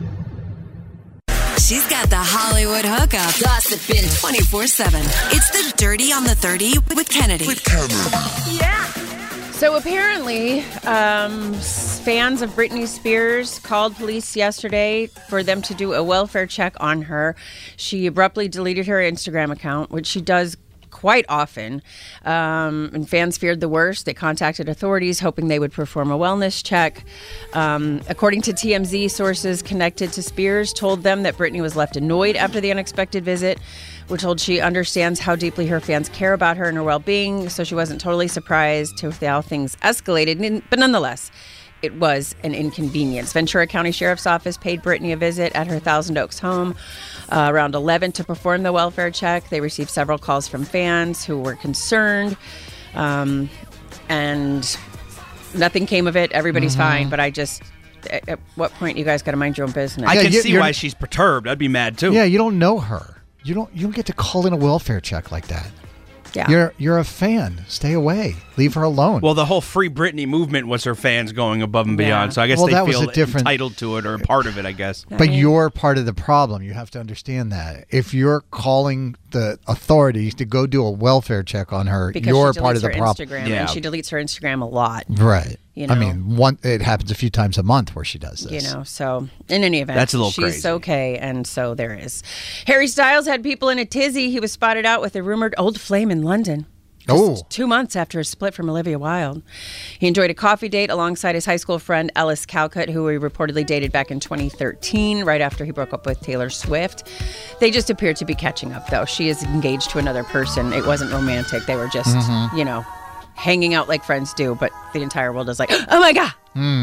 She's got the Hollywood hookup, gossiping 24/7. It's the Dirty on the 30 with Kennedy. Yeah. So apparently, fans of Britney Spears called police yesterday for them to do a welfare check on her. She abruptly deleted her Instagram account, which she does quite often, and fans feared the worst. They contacted authorities hoping they would perform a wellness check. According to TMZ, sources connected to Spears told them that Britney was left annoyed after the unexpected visit. We're told she understands how deeply her fans care about her and her well-being, so she wasn't totally surprised to how things escalated. But nonetheless, it was an inconvenience. Ventura County Sheriff's Office paid Britney a visit at her Thousand Oaks home around 11 to perform the welfare check. They received several calls from fans who were concerned, and nothing came of it. Everybody's fine, but at what point you guys got to mind your own business? I can see why she's perturbed. I'd be mad too. Yeah, you don't know her. You don't get to call in a welfare check like that. Yeah. You're a fan. Stay away. Leave her alone. Well, the whole Free Britney movement was her fans going above and beyond, so I guess they feel entitled to it or a part of it, I guess. But you're part of the problem. You have to understand that. If you're calling the authorities to go do a welfare check on her, because you're she part of the deletes her problem. Instagram, and she deletes her Instagram a lot. Right. You know? I mean, it happens a few times a month where she does this. You know, so in any event, that's a little she's crazy. Okay, and so there is. Harry Styles had people in a tizzy. He was spotted out with a rumored old flame in London. Just 2 months after his split from Olivia Wilde. He enjoyed a coffee date alongside his high school friend Ellis Calcutt, who he reportedly dated back in 2013, right after he broke up with Taylor Swift. They just appeared to be catching up, though. She is engaged to another person. It wasn't romantic. They were just, hanging out like friends do, but the entire world is like, oh my God.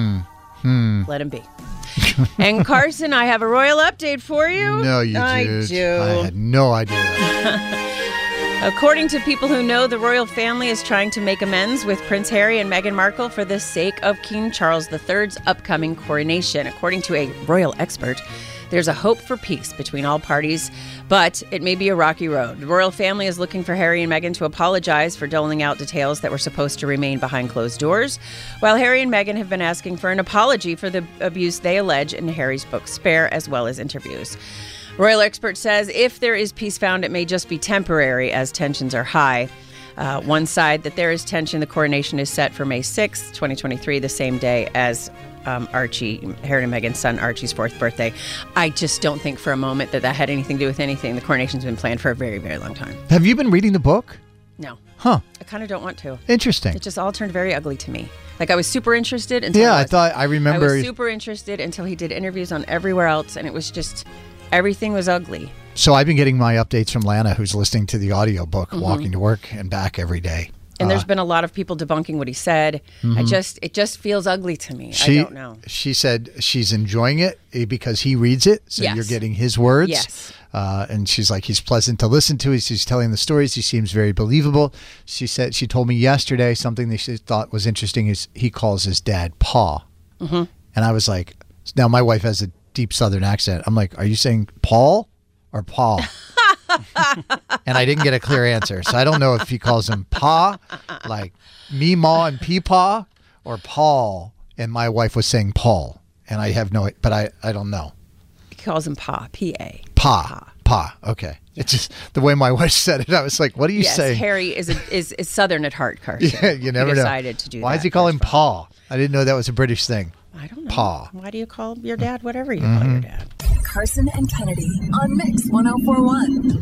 Let him be. And Carson, I have a royal update for you. No, you I did. do. I had no idea. According to people who know, the royal family is trying to make amends with Prince Harry and Meghan Markle for the sake of King Charles III's upcoming coronation. According to a royal expert, there's a hope for peace between all parties, but it may be a rocky road. The royal family is looking for Harry and Meghan to apologize for doling out details that were supposed to remain behind closed doors, while Harry and Meghan have been asking for an apology for the abuse they allege in Harry's book Spare, as well as interviews. Royal expert says if there is peace found, it may just be temporary as tensions are high. One side that there is tension, the coronation is set for May 6th, 2023, the same day as Archie, Harry and Meghan's son Archie's 4th birthday. I just don't think for a moment that had anything to do with anything. The coronation's been planned for a very, very long time. Have you been reading the book? No. Huh. I kind of don't want to. Interesting. It just all turned very ugly to me. Like I was super interested until I remember. I was super interested until he did interviews on everywhere else, and it was just everything was ugly. So I've been getting my updates from Lana, who's listening to the audiobook, walking to work and back every day. And there's been a lot of people debunking what he said. It just feels ugly to me. I don't know. She said she's enjoying it because he reads it, so you're getting his words. Yes. And she's like, he's pleasant to listen to. He's telling the stories. He seems very believable. She told me yesterday something that she thought was interesting is he calls his dad Pa. And I was like, now my wife has a deep Southern accent. I'm like, are you saying Paul or Pa? And I didn't get a clear answer. So I don't know if he calls him Pa, like me, Ma, and Peepaw, or Paul. And my wife was saying Paul. And I have but I don't know. calls him Pa. P-A. Pa. Okay. It's just the way my wife said it. I was like, what do you say? Yes, Harry is Southern at heart, Carson. Yeah, you never know. Decided to do Why that. does he call him Pa? I didn't know that was a British thing. I don't know. Pa. Why do you call your dad whatever you call your dad? Carson and Kennedy on Mix 104.1.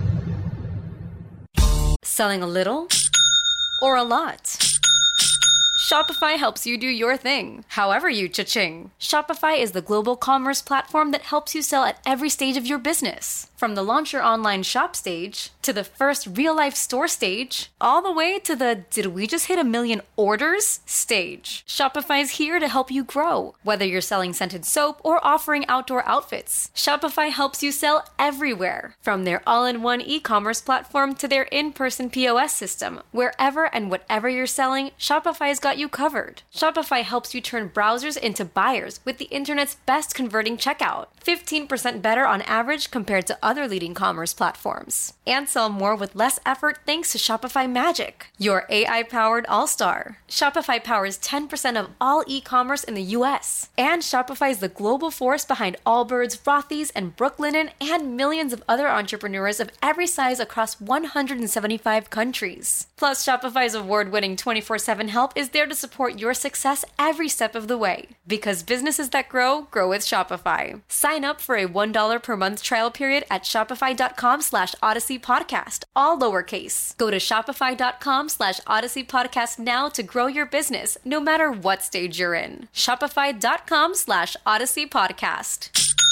Selling a little or a lot? Shopify helps you do your thing, however you cha-ching. Shopify is the global commerce platform that helps you sell at every stage of your business. From the launch your online shop stage, to the first real-life store stage, all the way to the did we just hit 1 million orders stage. Shopify's here to help you grow. Whether you're selling scented soap or offering outdoor outfits, Shopify helps you sell everywhere. From their all-in-one e-commerce platform to their in-person POS system, wherever and whatever you're selling, Shopify's got you covered. Shopify helps you turn browsers into buyers with the internet's best converting checkout. 15% better on average compared to other leading commerce platforms. And sell more with less effort thanks to Shopify Magic, your AI-powered all-star. Shopify powers 10% of all e-commerce in the U.S. And Shopify is the global force behind Allbirds, Rothy's, and Brooklinen, and millions of other entrepreneurs of every size across 175 countries. Plus, Shopify's award-winning 24/7 help is there to support your success every step of the way. Because businesses that grow with Shopify. Sign up for a $1 per month trial period at shopify.com/Odyssey Podcast, all lowercase. Go to shopify.com/Odyssey Podcast now to grow your business, no matter what stage you're in. Shopify.com/Odyssey Podcast.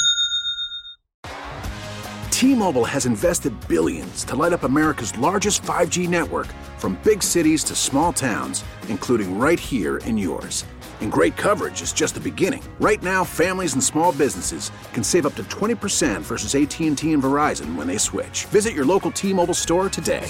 T-Mobile has invested billions to light up America's largest 5G network, from big cities to small towns, including right here in yours. And great coverage is just the beginning. Right now, families and small businesses can save up to 20% versus AT&T and Verizon when they switch. Visit your local T-Mobile store today.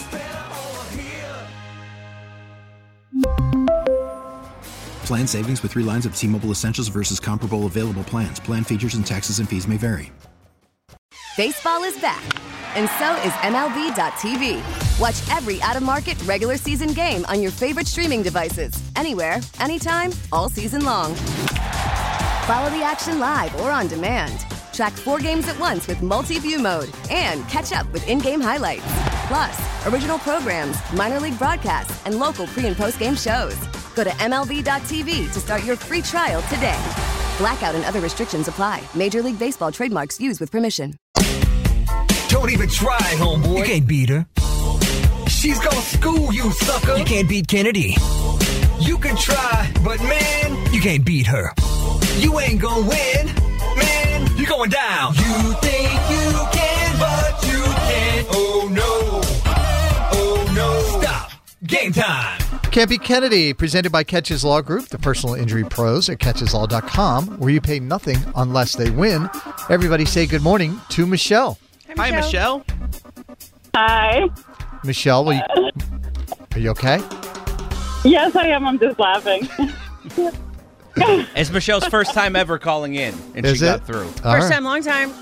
Plan savings with 3 lines of T-Mobile Essentials versus comparable available plans. Plan features and taxes and fees may vary. Baseball is back, and so is MLB.tv. Watch every out-of-market regular season game on your favorite streaming devices, anywhere, anytime, all season long. Follow the action live or on demand. Track 4 games at once with multi-view mode and catch up with in-game highlights. Plus, original programs, minor league broadcasts, and local pre- and post-game shows. Go to MLB.tv to start your free trial today. Blackout and other restrictions apply. Major League Baseball trademarks used with permission. Don't even try, homeboy. You can't beat her. She's gonna school you, sucker. You can't beat Kennedy. You can try, but man, you can't beat her. You ain't gonna win, man. You're going down. You think you can, but you can't. Oh no. Oh no. Stop. Game time. Can't Beat Kennedy, presented by Catches Law Group, the personal injury pros at catcheslaw.com, where you pay nothing unless they win. Everybody say good morning to Michelle. Hi, Michelle. Hi. Michelle, are you okay? Yes, I am. I'm just laughing. It's Michelle's first time ever calling in, and Is she got it? through. All First right. time, long time.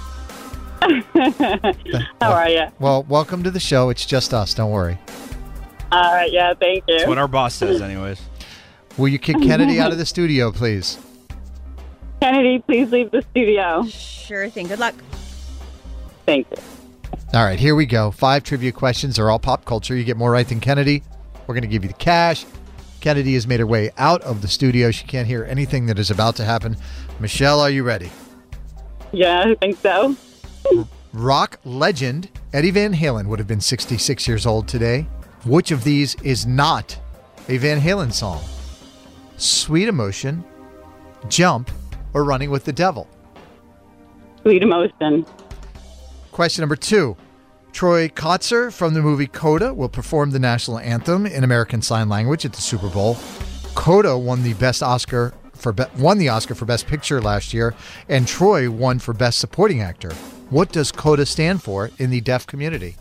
How are you? Well, welcome to the show. It's just us. Don't worry. All right, yeah, thank you. That's what our boss says, anyways. Will you kick Kennedy out of the studio, please? Kennedy, please leave the studio. Sure thing. Good luck. Thank you. All right, here we go. 5 trivia questions. They're all pop culture. You get more right than Kennedy, we're going to give you the cash. Kennedy has made her way out of the studio. She can't hear anything that is about to happen. Michelle, are you ready? Yeah, I think so. Rock legend Eddie Van Halen would have been 66 years old today. Which of these is not a Van Halen song? Sweet Emotion, Jump, or Running with the Devil? Sweet Emotion. Question number 2. Troy Kotsur from the movie Coda will perform the national anthem in American Sign Language at the Super Bowl. Coda won the Oscar for Best Picture last year, and Troy won for Best Supporting Actor. What does Coda stand for in the deaf community?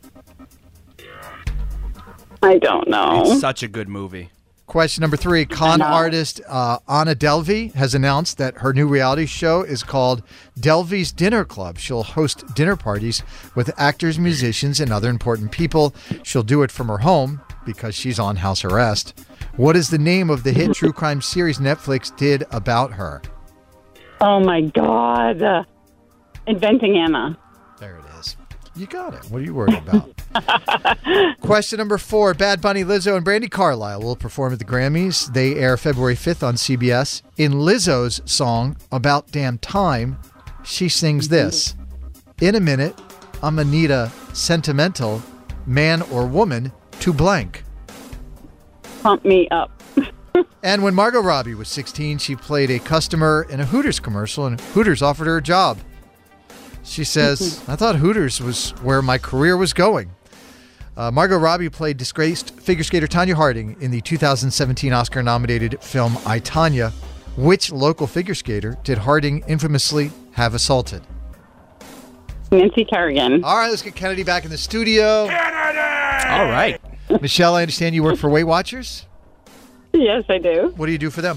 I don't know. It's such a good movie. Question number 3. Con artist Anna Delvey has announced that her new reality show is called Delvey's Dinner Club. She'll host dinner parties with actors, musicians, and other important people. She'll do it from her home because she's on house arrest. What is the name of the hit true crime series Netflix did about her? Oh, my God. Inventing Anna. There it is. You got it. What are you worried about? Question number 4. Bad Bunny, Lizzo, and Brandi Carlile will perform at the Grammys. They air February 5th on CBS. In Lizzo's song, About Damn Time, she sings this. In a minute, I'm gonna need a sentimental man or woman to blank. Pump me up. And when Margot Robbie was 16, she played a customer in a Hooters commercial, and Hooters offered her a job. She says, I thought Hooters was where my career was going. Margot Robbie played disgraced figure skater Tonya Harding in the 2017 Oscar-nominated film I, Tonya. Which local figure skater did Harding infamously have assaulted? Nancy Kerrigan. All right, let's get Kennedy back in the studio. All right. Michelle, I understand you work for Weight Watchers? Yes, I do. What do you do for them?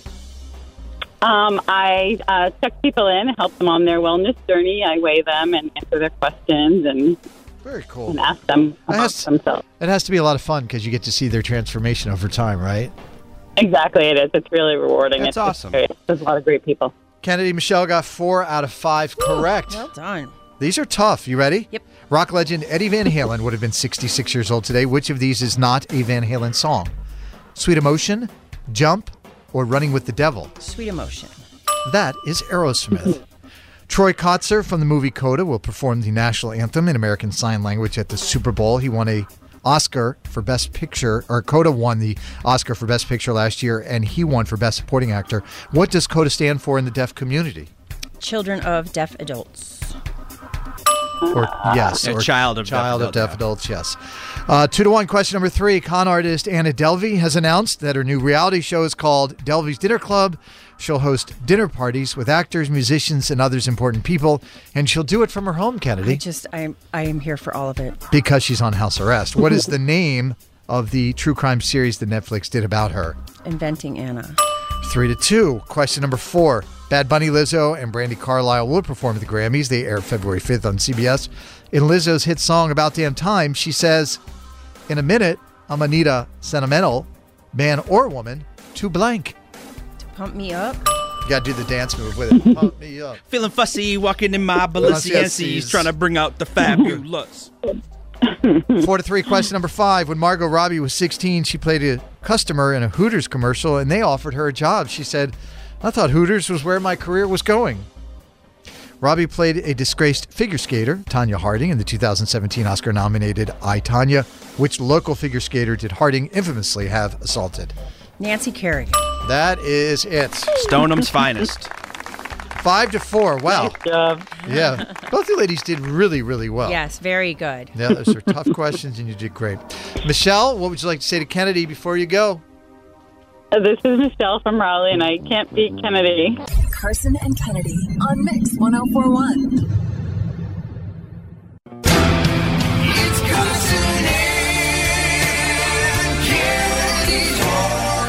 I check people in, help them on their wellness journey. I weigh them and answer their questions and very cool. And ask them about themselves. It has to be a lot of fun because you get to see their transformation over time, right? Exactly, it is. It's really rewarding. That's it's awesome. Great. There's a lot of great people. Kennedy, Michelle got 4 out of 5 correct. Well done. These are tough. You ready? Yep. Rock legend Eddie Van Halen would have been 66 years old today. Which of these is not a Van Halen song? Sweet Emotion, Jump, or Running with the Devil? Sweet Emotion. That is Aerosmith. Troy Kotzer from the movie Coda will perform the national anthem in American Sign Language at the Super Bowl. He won a Oscar for Best Picture, or Coda won the Oscar for Best Picture last year, and he won for Best Supporting Actor. What does Coda stand for in the deaf community? Children of Deaf Adults. Or yes, A or child of deaf adults. Yes. 2-1. Question number 3. Con artist Anna Delvey has announced that her new reality show is called Delvey's Dinner Club. She'll host dinner parties with actors, musicians, and others important people, and she'll do it from her home, Kennedy. I am here for all of it. Because she's on house arrest. What is the name of the true crime series that Netflix did about her? Inventing Anna. 3-2. Question number 4. Bad Bunny, Lizzo, and Brandi Carlile will perform at the Grammys. They air February 5th on CBS. In Lizzo's hit song About Damn Time, she says, in a minute, I'm gonna need a sentimental man or woman to blank. To pump me up? You gotta do the dance move with it. Pump me up. Feeling fussy, walking in my Balenciennes, trying to bring out the fabulous. 4-3. Question number 5. When Margot Robbie was 16, she played a customer in a Hooters commercial, and they offered her a job. She said, I thought Hooters was where my career was going. Robbie played a disgraced figure skater, Tonya Harding, in the 2017 Oscar-nominated I, Tonya. Which local figure skater did Harding infamously have assaulted? Nancy Kerrigan. That is it. Stoneham's finest. 5-4. Wow. Nice job. Yeah. Both you ladies did really, really well. Yes, very good. Yeah, those are tough questions, and you did great. Michelle, what would you like to say to Kennedy before you go? This is Michelle from Raleigh, and I can't beat Kennedy. Carson and Kennedy on Mix 1041. It's Carson and Kennedy's War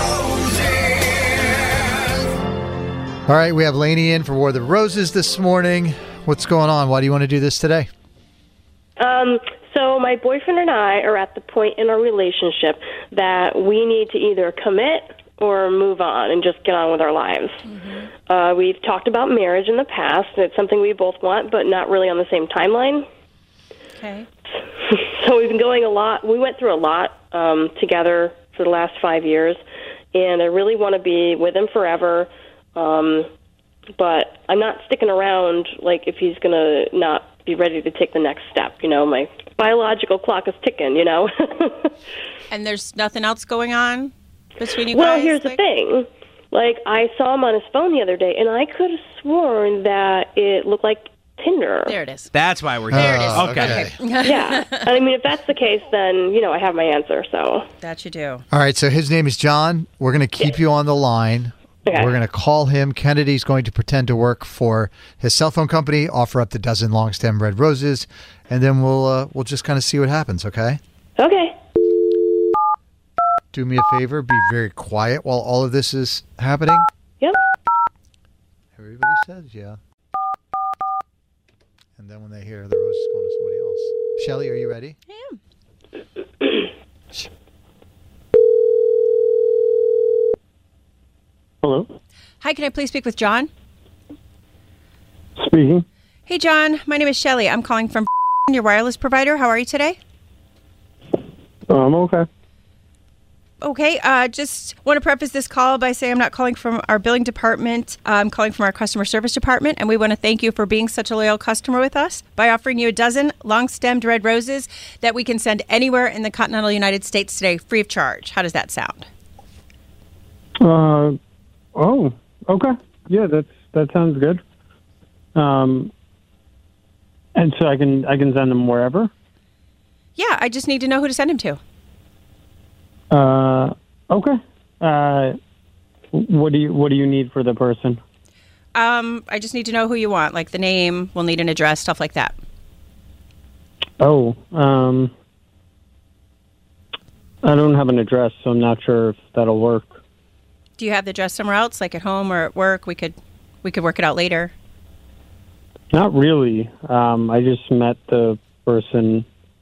of Roses. All right, we have Lainey in for War of the Roses this morning. What's going on? Why do you want to do this today? So my boyfriend and I are at the point in our relationship that we need to either commit or move on and just get on with our lives. Mm-hmm. We've talked about marriage in the past. It's something we both want, but not really on the same timeline. Okay. So we've been going a lot. We went through a lot together for the last 5 years, and I really want to be with him forever. But I'm not sticking around, like, if he's going to not be ready to take the next step. You know, my biological clock is ticking, you know. And there's nothing else going on between you guys? Well, here's the thing. Like, I saw him on his phone the other day, and I could have sworn that it looked like Tinder. There it is. That's why we're here. There it is. Okay. Yeah. And I mean, if that's the case, then, you know, I have my answer, so. That you do. All right, so his name is John. We're going to keep you on the line. Okay. We're going to call him. Kennedy's going to pretend to work for his cell phone company, offer up the dozen long-stem red roses, and then we'll just kind of see what happens, okay? Okay. Do me a favor. Be very quiet while all of this is happening. Yep. Everybody says yeah. And then when they hear the rose is going to somebody else. Shelly, are you ready? I am. Hello? Hi, can I please speak with John? Speaking. Hey, John. My name is Shelly. I'm calling from your wireless provider. How are you today? I'm okay. Okay, just want to preface this call by saying I'm not calling from our billing department. I'm calling from our customer service department, and we want to thank you for being such a loyal customer with us by offering you a dozen long-stemmed red roses that we can send anywhere in the continental United States today, free of charge. How does that sound? Oh, okay. Yeah, that sounds good. And so I can send them wherever. Yeah, I just need to know who to send them to. Okay. What do you need for the person? I just need to know who you want, like the name. We'll need an address, stuff like that. Oh, I don't have an address, so I'm not sure if that'll work. Do you have the address somewhere else, like at home or at work? We could work it out later. Not really. I just met the person.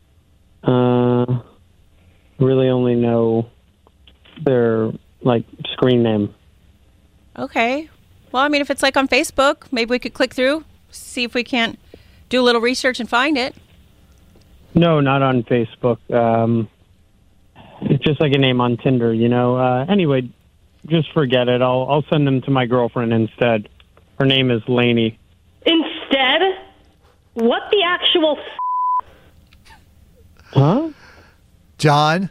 Really only know their screen name. Okay. Well, I mean, if it's like on Facebook, maybe we could click through, see if we can't do a little research and find it. No, not on Facebook. It's just like a name on Tinder, you know. Anyway, just forget it. I'll send them to my girlfriend instead. Her name is Lainey. Instead? What the actual Huh? John?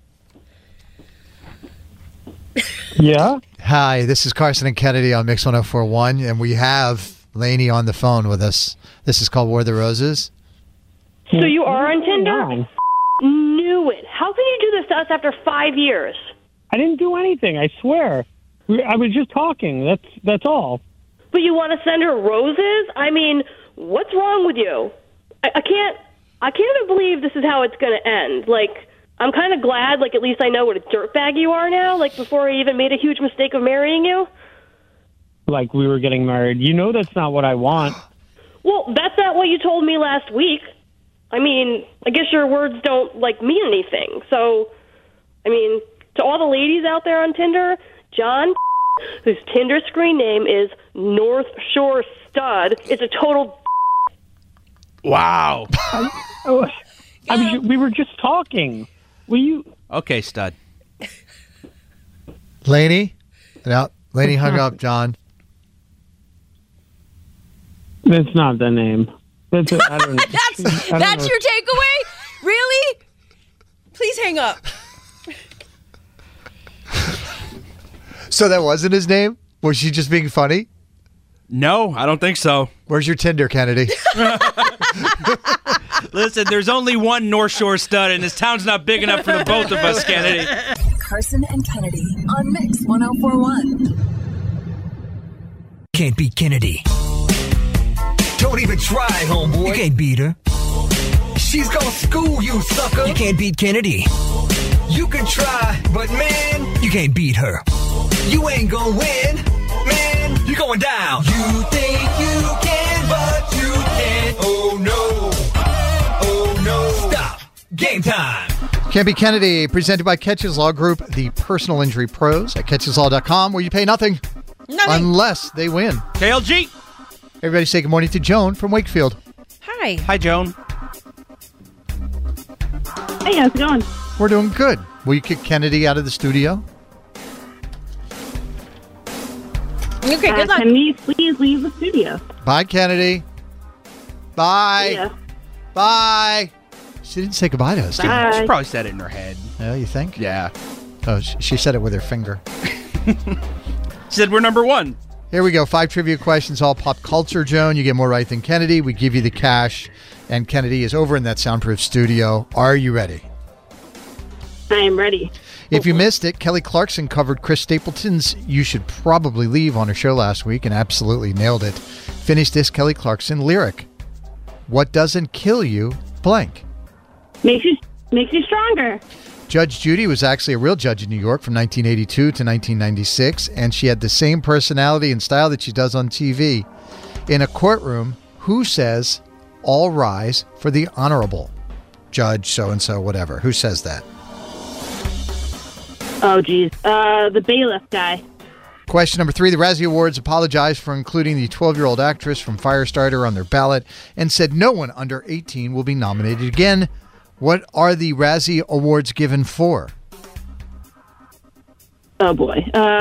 Yeah? Hi, this is Carson and Kennedy on Mix 1041, and we have Lainey on the phone with us. This is called War the Roses. So you are on Tinder? Knew it. How can you do this to us after 5 years? I didn't do anything, I swear. I was just talking. That's all. But you want to send her roses? I mean, what's wrong with you? I can't even believe this is how it's going to end. I'm kind of glad, at least I know what a dirtbag you are now, before I even made a huge mistake of marrying you. We were getting married. You know that's not what I want. Well, that's not what you told me last week. I mean, I guess your words don't, mean anything. So, I mean, to all the ladies out there on Tinder, John, whose Tinder screen name is North Shore Stud, is a total... Wow. We were just talking. Will you... Okay, stud. Lainey? No, Lainey hung up, John. That's not the name. That's your takeaway? Really? Please hang up. So that wasn't his name? Was she just being funny? No, I don't think so. Where's your Tinder, Kennedy? Listen, there's only one North Shore Stud, and this town's not big enough for the both of us, Kennedy. Carson and Kennedy on Mix 1041. Can't beat Kennedy. Don't even try, homeboy. You can't beat her. She's gonna school you, sucker. You can't beat Kennedy. You can try, but man, you can't beat her. You ain't gonna win, man. You're going down. You think you can, but you can't. Oh no. Oh no. Stop. Game time. Can't Be Kennedy, presented by Catches Law Group, the personal injury pros at catcheslaw.com, where you pay nothing unless they win. KLG. Everybody say good morning to Joan from Wakefield. Hi. Hi, Joan. Hey, how's it going? We're doing good. Will you kick Kennedy out of the studio? Okay, good luck. Can you please leave the studio? Bye, Kennedy. Bye. Yeah. Bye. She didn't say goodbye to us. did Bye. She probably said it in her head. Yeah, you think? Yeah. Oh, she said it with her finger. She said we're number one. Here we go. 5 trivia questions, all pop culture, Joan. You get more right than Kennedy. We give you the cash. And Kennedy is over in that soundproof studio. Are you ready? I am ready. If you missed it, Kelly Clarkson covered Chris Stapleton's You Should Probably Leave on her show last week and absolutely nailed it. Finish this Kelly Clarkson lyric. What doesn't kill you, blank. Makes you stronger. Judge Judy was actually a real judge in New York from 1982 to 1996, and she had the same personality and style that she does on TV. In a courtroom, who says, all rise for the honorable judge so-and-so, whatever? Who says that? Oh, geez. The bailiff guy. Question number 3. The Razzie Awards apologized for including the 12-year-old actress from Firestarter on their ballot and said no one under 18 will be nominated again. What are the Razzie Awards given for? Oh, boy.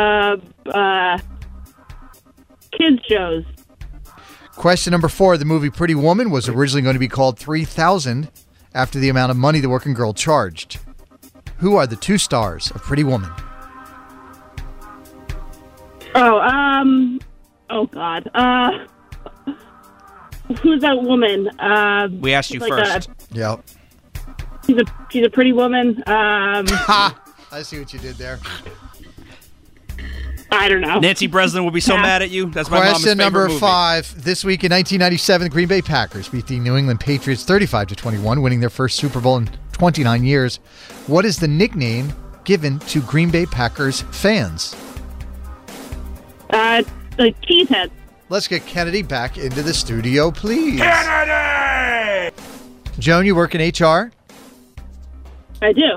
Kids shows. Question number 4. The movie Pretty Woman was originally going to be called 3000 after the amount of money the working girl charged. Who are the 2 stars of Pretty Woman? Oh, God. Who's that woman? We asked you first. Yep. She's a pretty woman. I see what you did there. I don't know. Nancy Breslin will be so mad at you. That's my mom's Question favorite number movie. 5. This week in 1997, the Green Bay Packers beat the New England Patriots 35-21, winning their first Super Bowl in 29 years. What is the nickname given to Green Bay Packers fans? The Cheeseheads. Let's get Kennedy back into the studio, please. Kennedy! Joan, you work in HR? I do.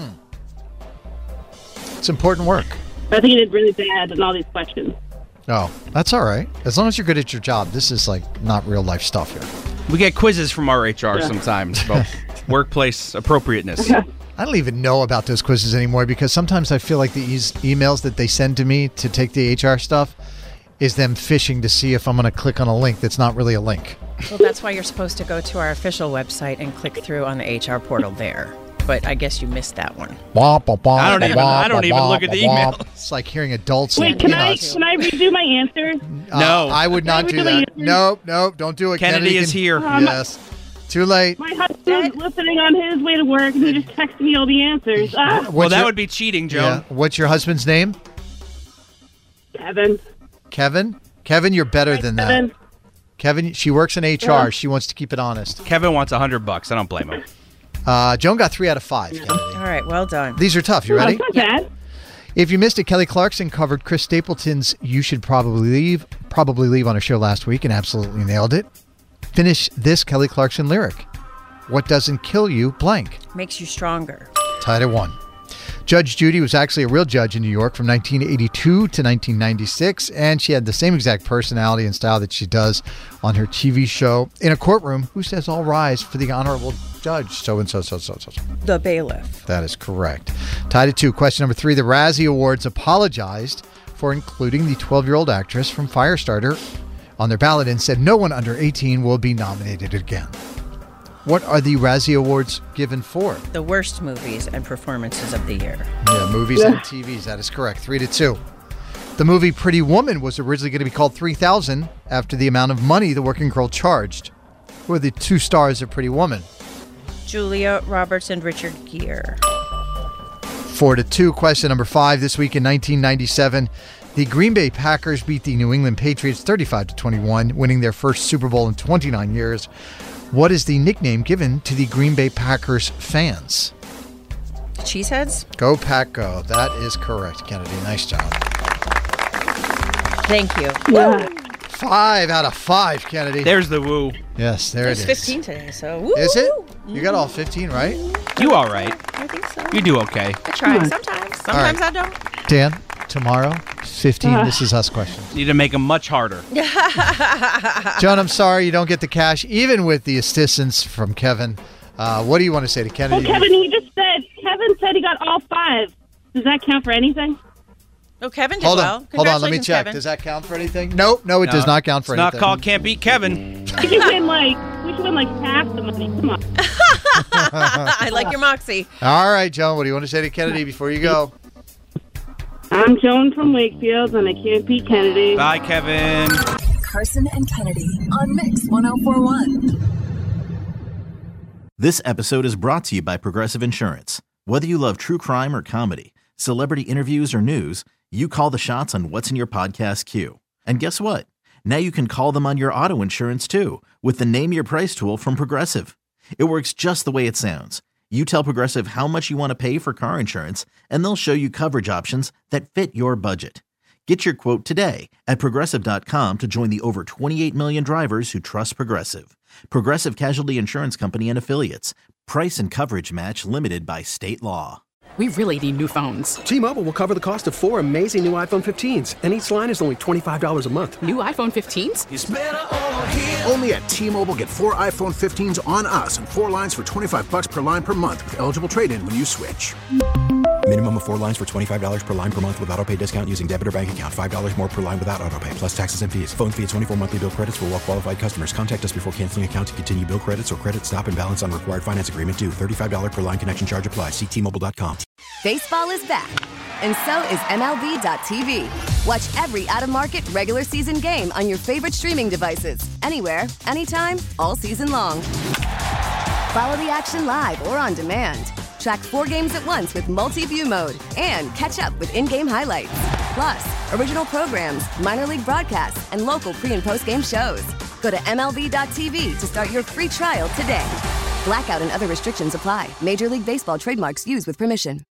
It's important work. I think you did really bad in all these questions. Oh, that's all right. As long as you're good at your job. This is like not real life stuff here. We get quizzes from our HR sometimes about workplace appropriateness. I don't even know about those quizzes anymore because sometimes I feel like the emails that they send to me to take the HR stuff is them fishing to see if I'm going to click on a link that's not really a link. Well, that's why you're supposed to go to our official website and click through on the HR portal there. But I guess you missed that one. I don't even look at the email. It's like hearing adults. Wait, can I redo my answer? No. I would not do that. Nope, don't do it. Kennedy is here. Yes. Too late. My husband's listening on his way to work, and he just texted me all the answers. Well, that would be cheating, Joe. Yeah. What's your husband's name? Kevin. Kevin, you're better than that. Kevin, she works in HR. Yeah. She wants to keep it honest. Kevin wants $100. I don't blame him. Joan got 3 out of 5. Kennedy. All right, well done. These are tough. You ready? Not bad. If you missed it, Kelly Clarkson covered Chris Stapleton's You Should Probably Leave on her show last week and absolutely nailed it. Finish this Kelly Clarkson lyric. What doesn't kill you, blank. Makes you stronger. Tied at 1. Judge Judy was actually a real judge in New York from 1982 to 1996, and she had the same exact personality and style that she does on her TV show. In a courtroom, who says all rise for the honorable judge? So-and-so. The bailiff. That is correct. Tied at 2. Question number 3. The Razzie Awards apologized for including the 12-year-old actress from Firestarter on their ballot and said no one under 18 will be nominated again. What are the Razzie Awards given for? The worst movies and performances of the year. Yeah, movies and TVs. That is correct. 3-2. The movie Pretty Woman was originally going to be called 3000 after the amount of money the working girl charged. Who are the 2 stars of Pretty Woman? Julia Roberts and Richard Gere. 4-2. Question number 5. This week in 1997, the Green Bay Packers beat the New England Patriots 35-21, winning their first Super Bowl in 29 years. What is the nickname given to the Green Bay Packers fans? Cheeseheads? Go Pack Go. That is correct, Kennedy. Nice job. Thank you. Yeah. 5 out of 5, Kennedy. There's the woo. Yes, there it There's is. 15 today, so woo. Is it? You got all 15, right? You all right. I think so. You do okay. I try sometimes. Sometimes right. I don't. Dan, tomorrow, 15 This Is Us questions. Need to make them much harder. John, I'm sorry you don't get the cash, even with the assistance from Kevin. What do you want to say to Kennedy? Well, Kevin said he got all 5. Does that count for anything? Oh, Kevin did Hold well. on, let me Congratulations, check. Kevin. Does that count for anything? No, it does not count for it's anything. Not called Can't Beat Kevin. We should win like half the money. Come on. I like your moxie. All right, Joan, what do you want to say to Kennedy before you go? I'm Joan from Wakefield, and I can't beat Kennedy. Bye, Kevin. Carson and Kennedy on Mix 104.1. This episode is brought to you by Progressive Insurance. Whether you love true crime or comedy, celebrity interviews or news, you call the shots on what's in your podcast queue. And guess what? Now you can call them on your auto insurance too with the Name Your Price tool from Progressive. It works just the way it sounds. You tell Progressive how much you want to pay for car insurance, and they'll show you coverage options that fit your budget. Get your quote today at Progressive.com to join the over 28 million drivers who trust Progressive. Progressive Casualty Insurance Company and Affiliates. Price and coverage match limited by state law. We really need new phones. T-Mobile will cover the cost of 4 amazing new iPhone 15s, and each line is only $25 a month. New iPhone 15s? It's better over here. Only at T-Mobile, get 4 iPhone 15s on us and 4 lines for $25 per line per month with eligible trade-in when you switch. Minimum of 4 lines for $25 per line per month with autopay discount using debit or bank account. $5 more per line without autopay, plus taxes and fees. Phone fee at 24 monthly bill credits for well-qualified customers. Contact us before canceling account to continue bill credits or credit stop and balance on required finance agreement due. $35 per line connection charge applies. See T-Mobile.com. Baseball is back, and so is MLB.tv. Watch every out-of-market regular season game on your favorite streaming devices. Anywhere, anytime, all season long. Follow the action live or on demand. Track 4 games at once with multi-view mode and catch up with in-game highlights. Plus, original programs, minor league broadcasts, and local pre- and post-game shows. Go to MLB.tv to start your free trial today. Blackout and other restrictions apply. Major League Baseball trademarks used with permission.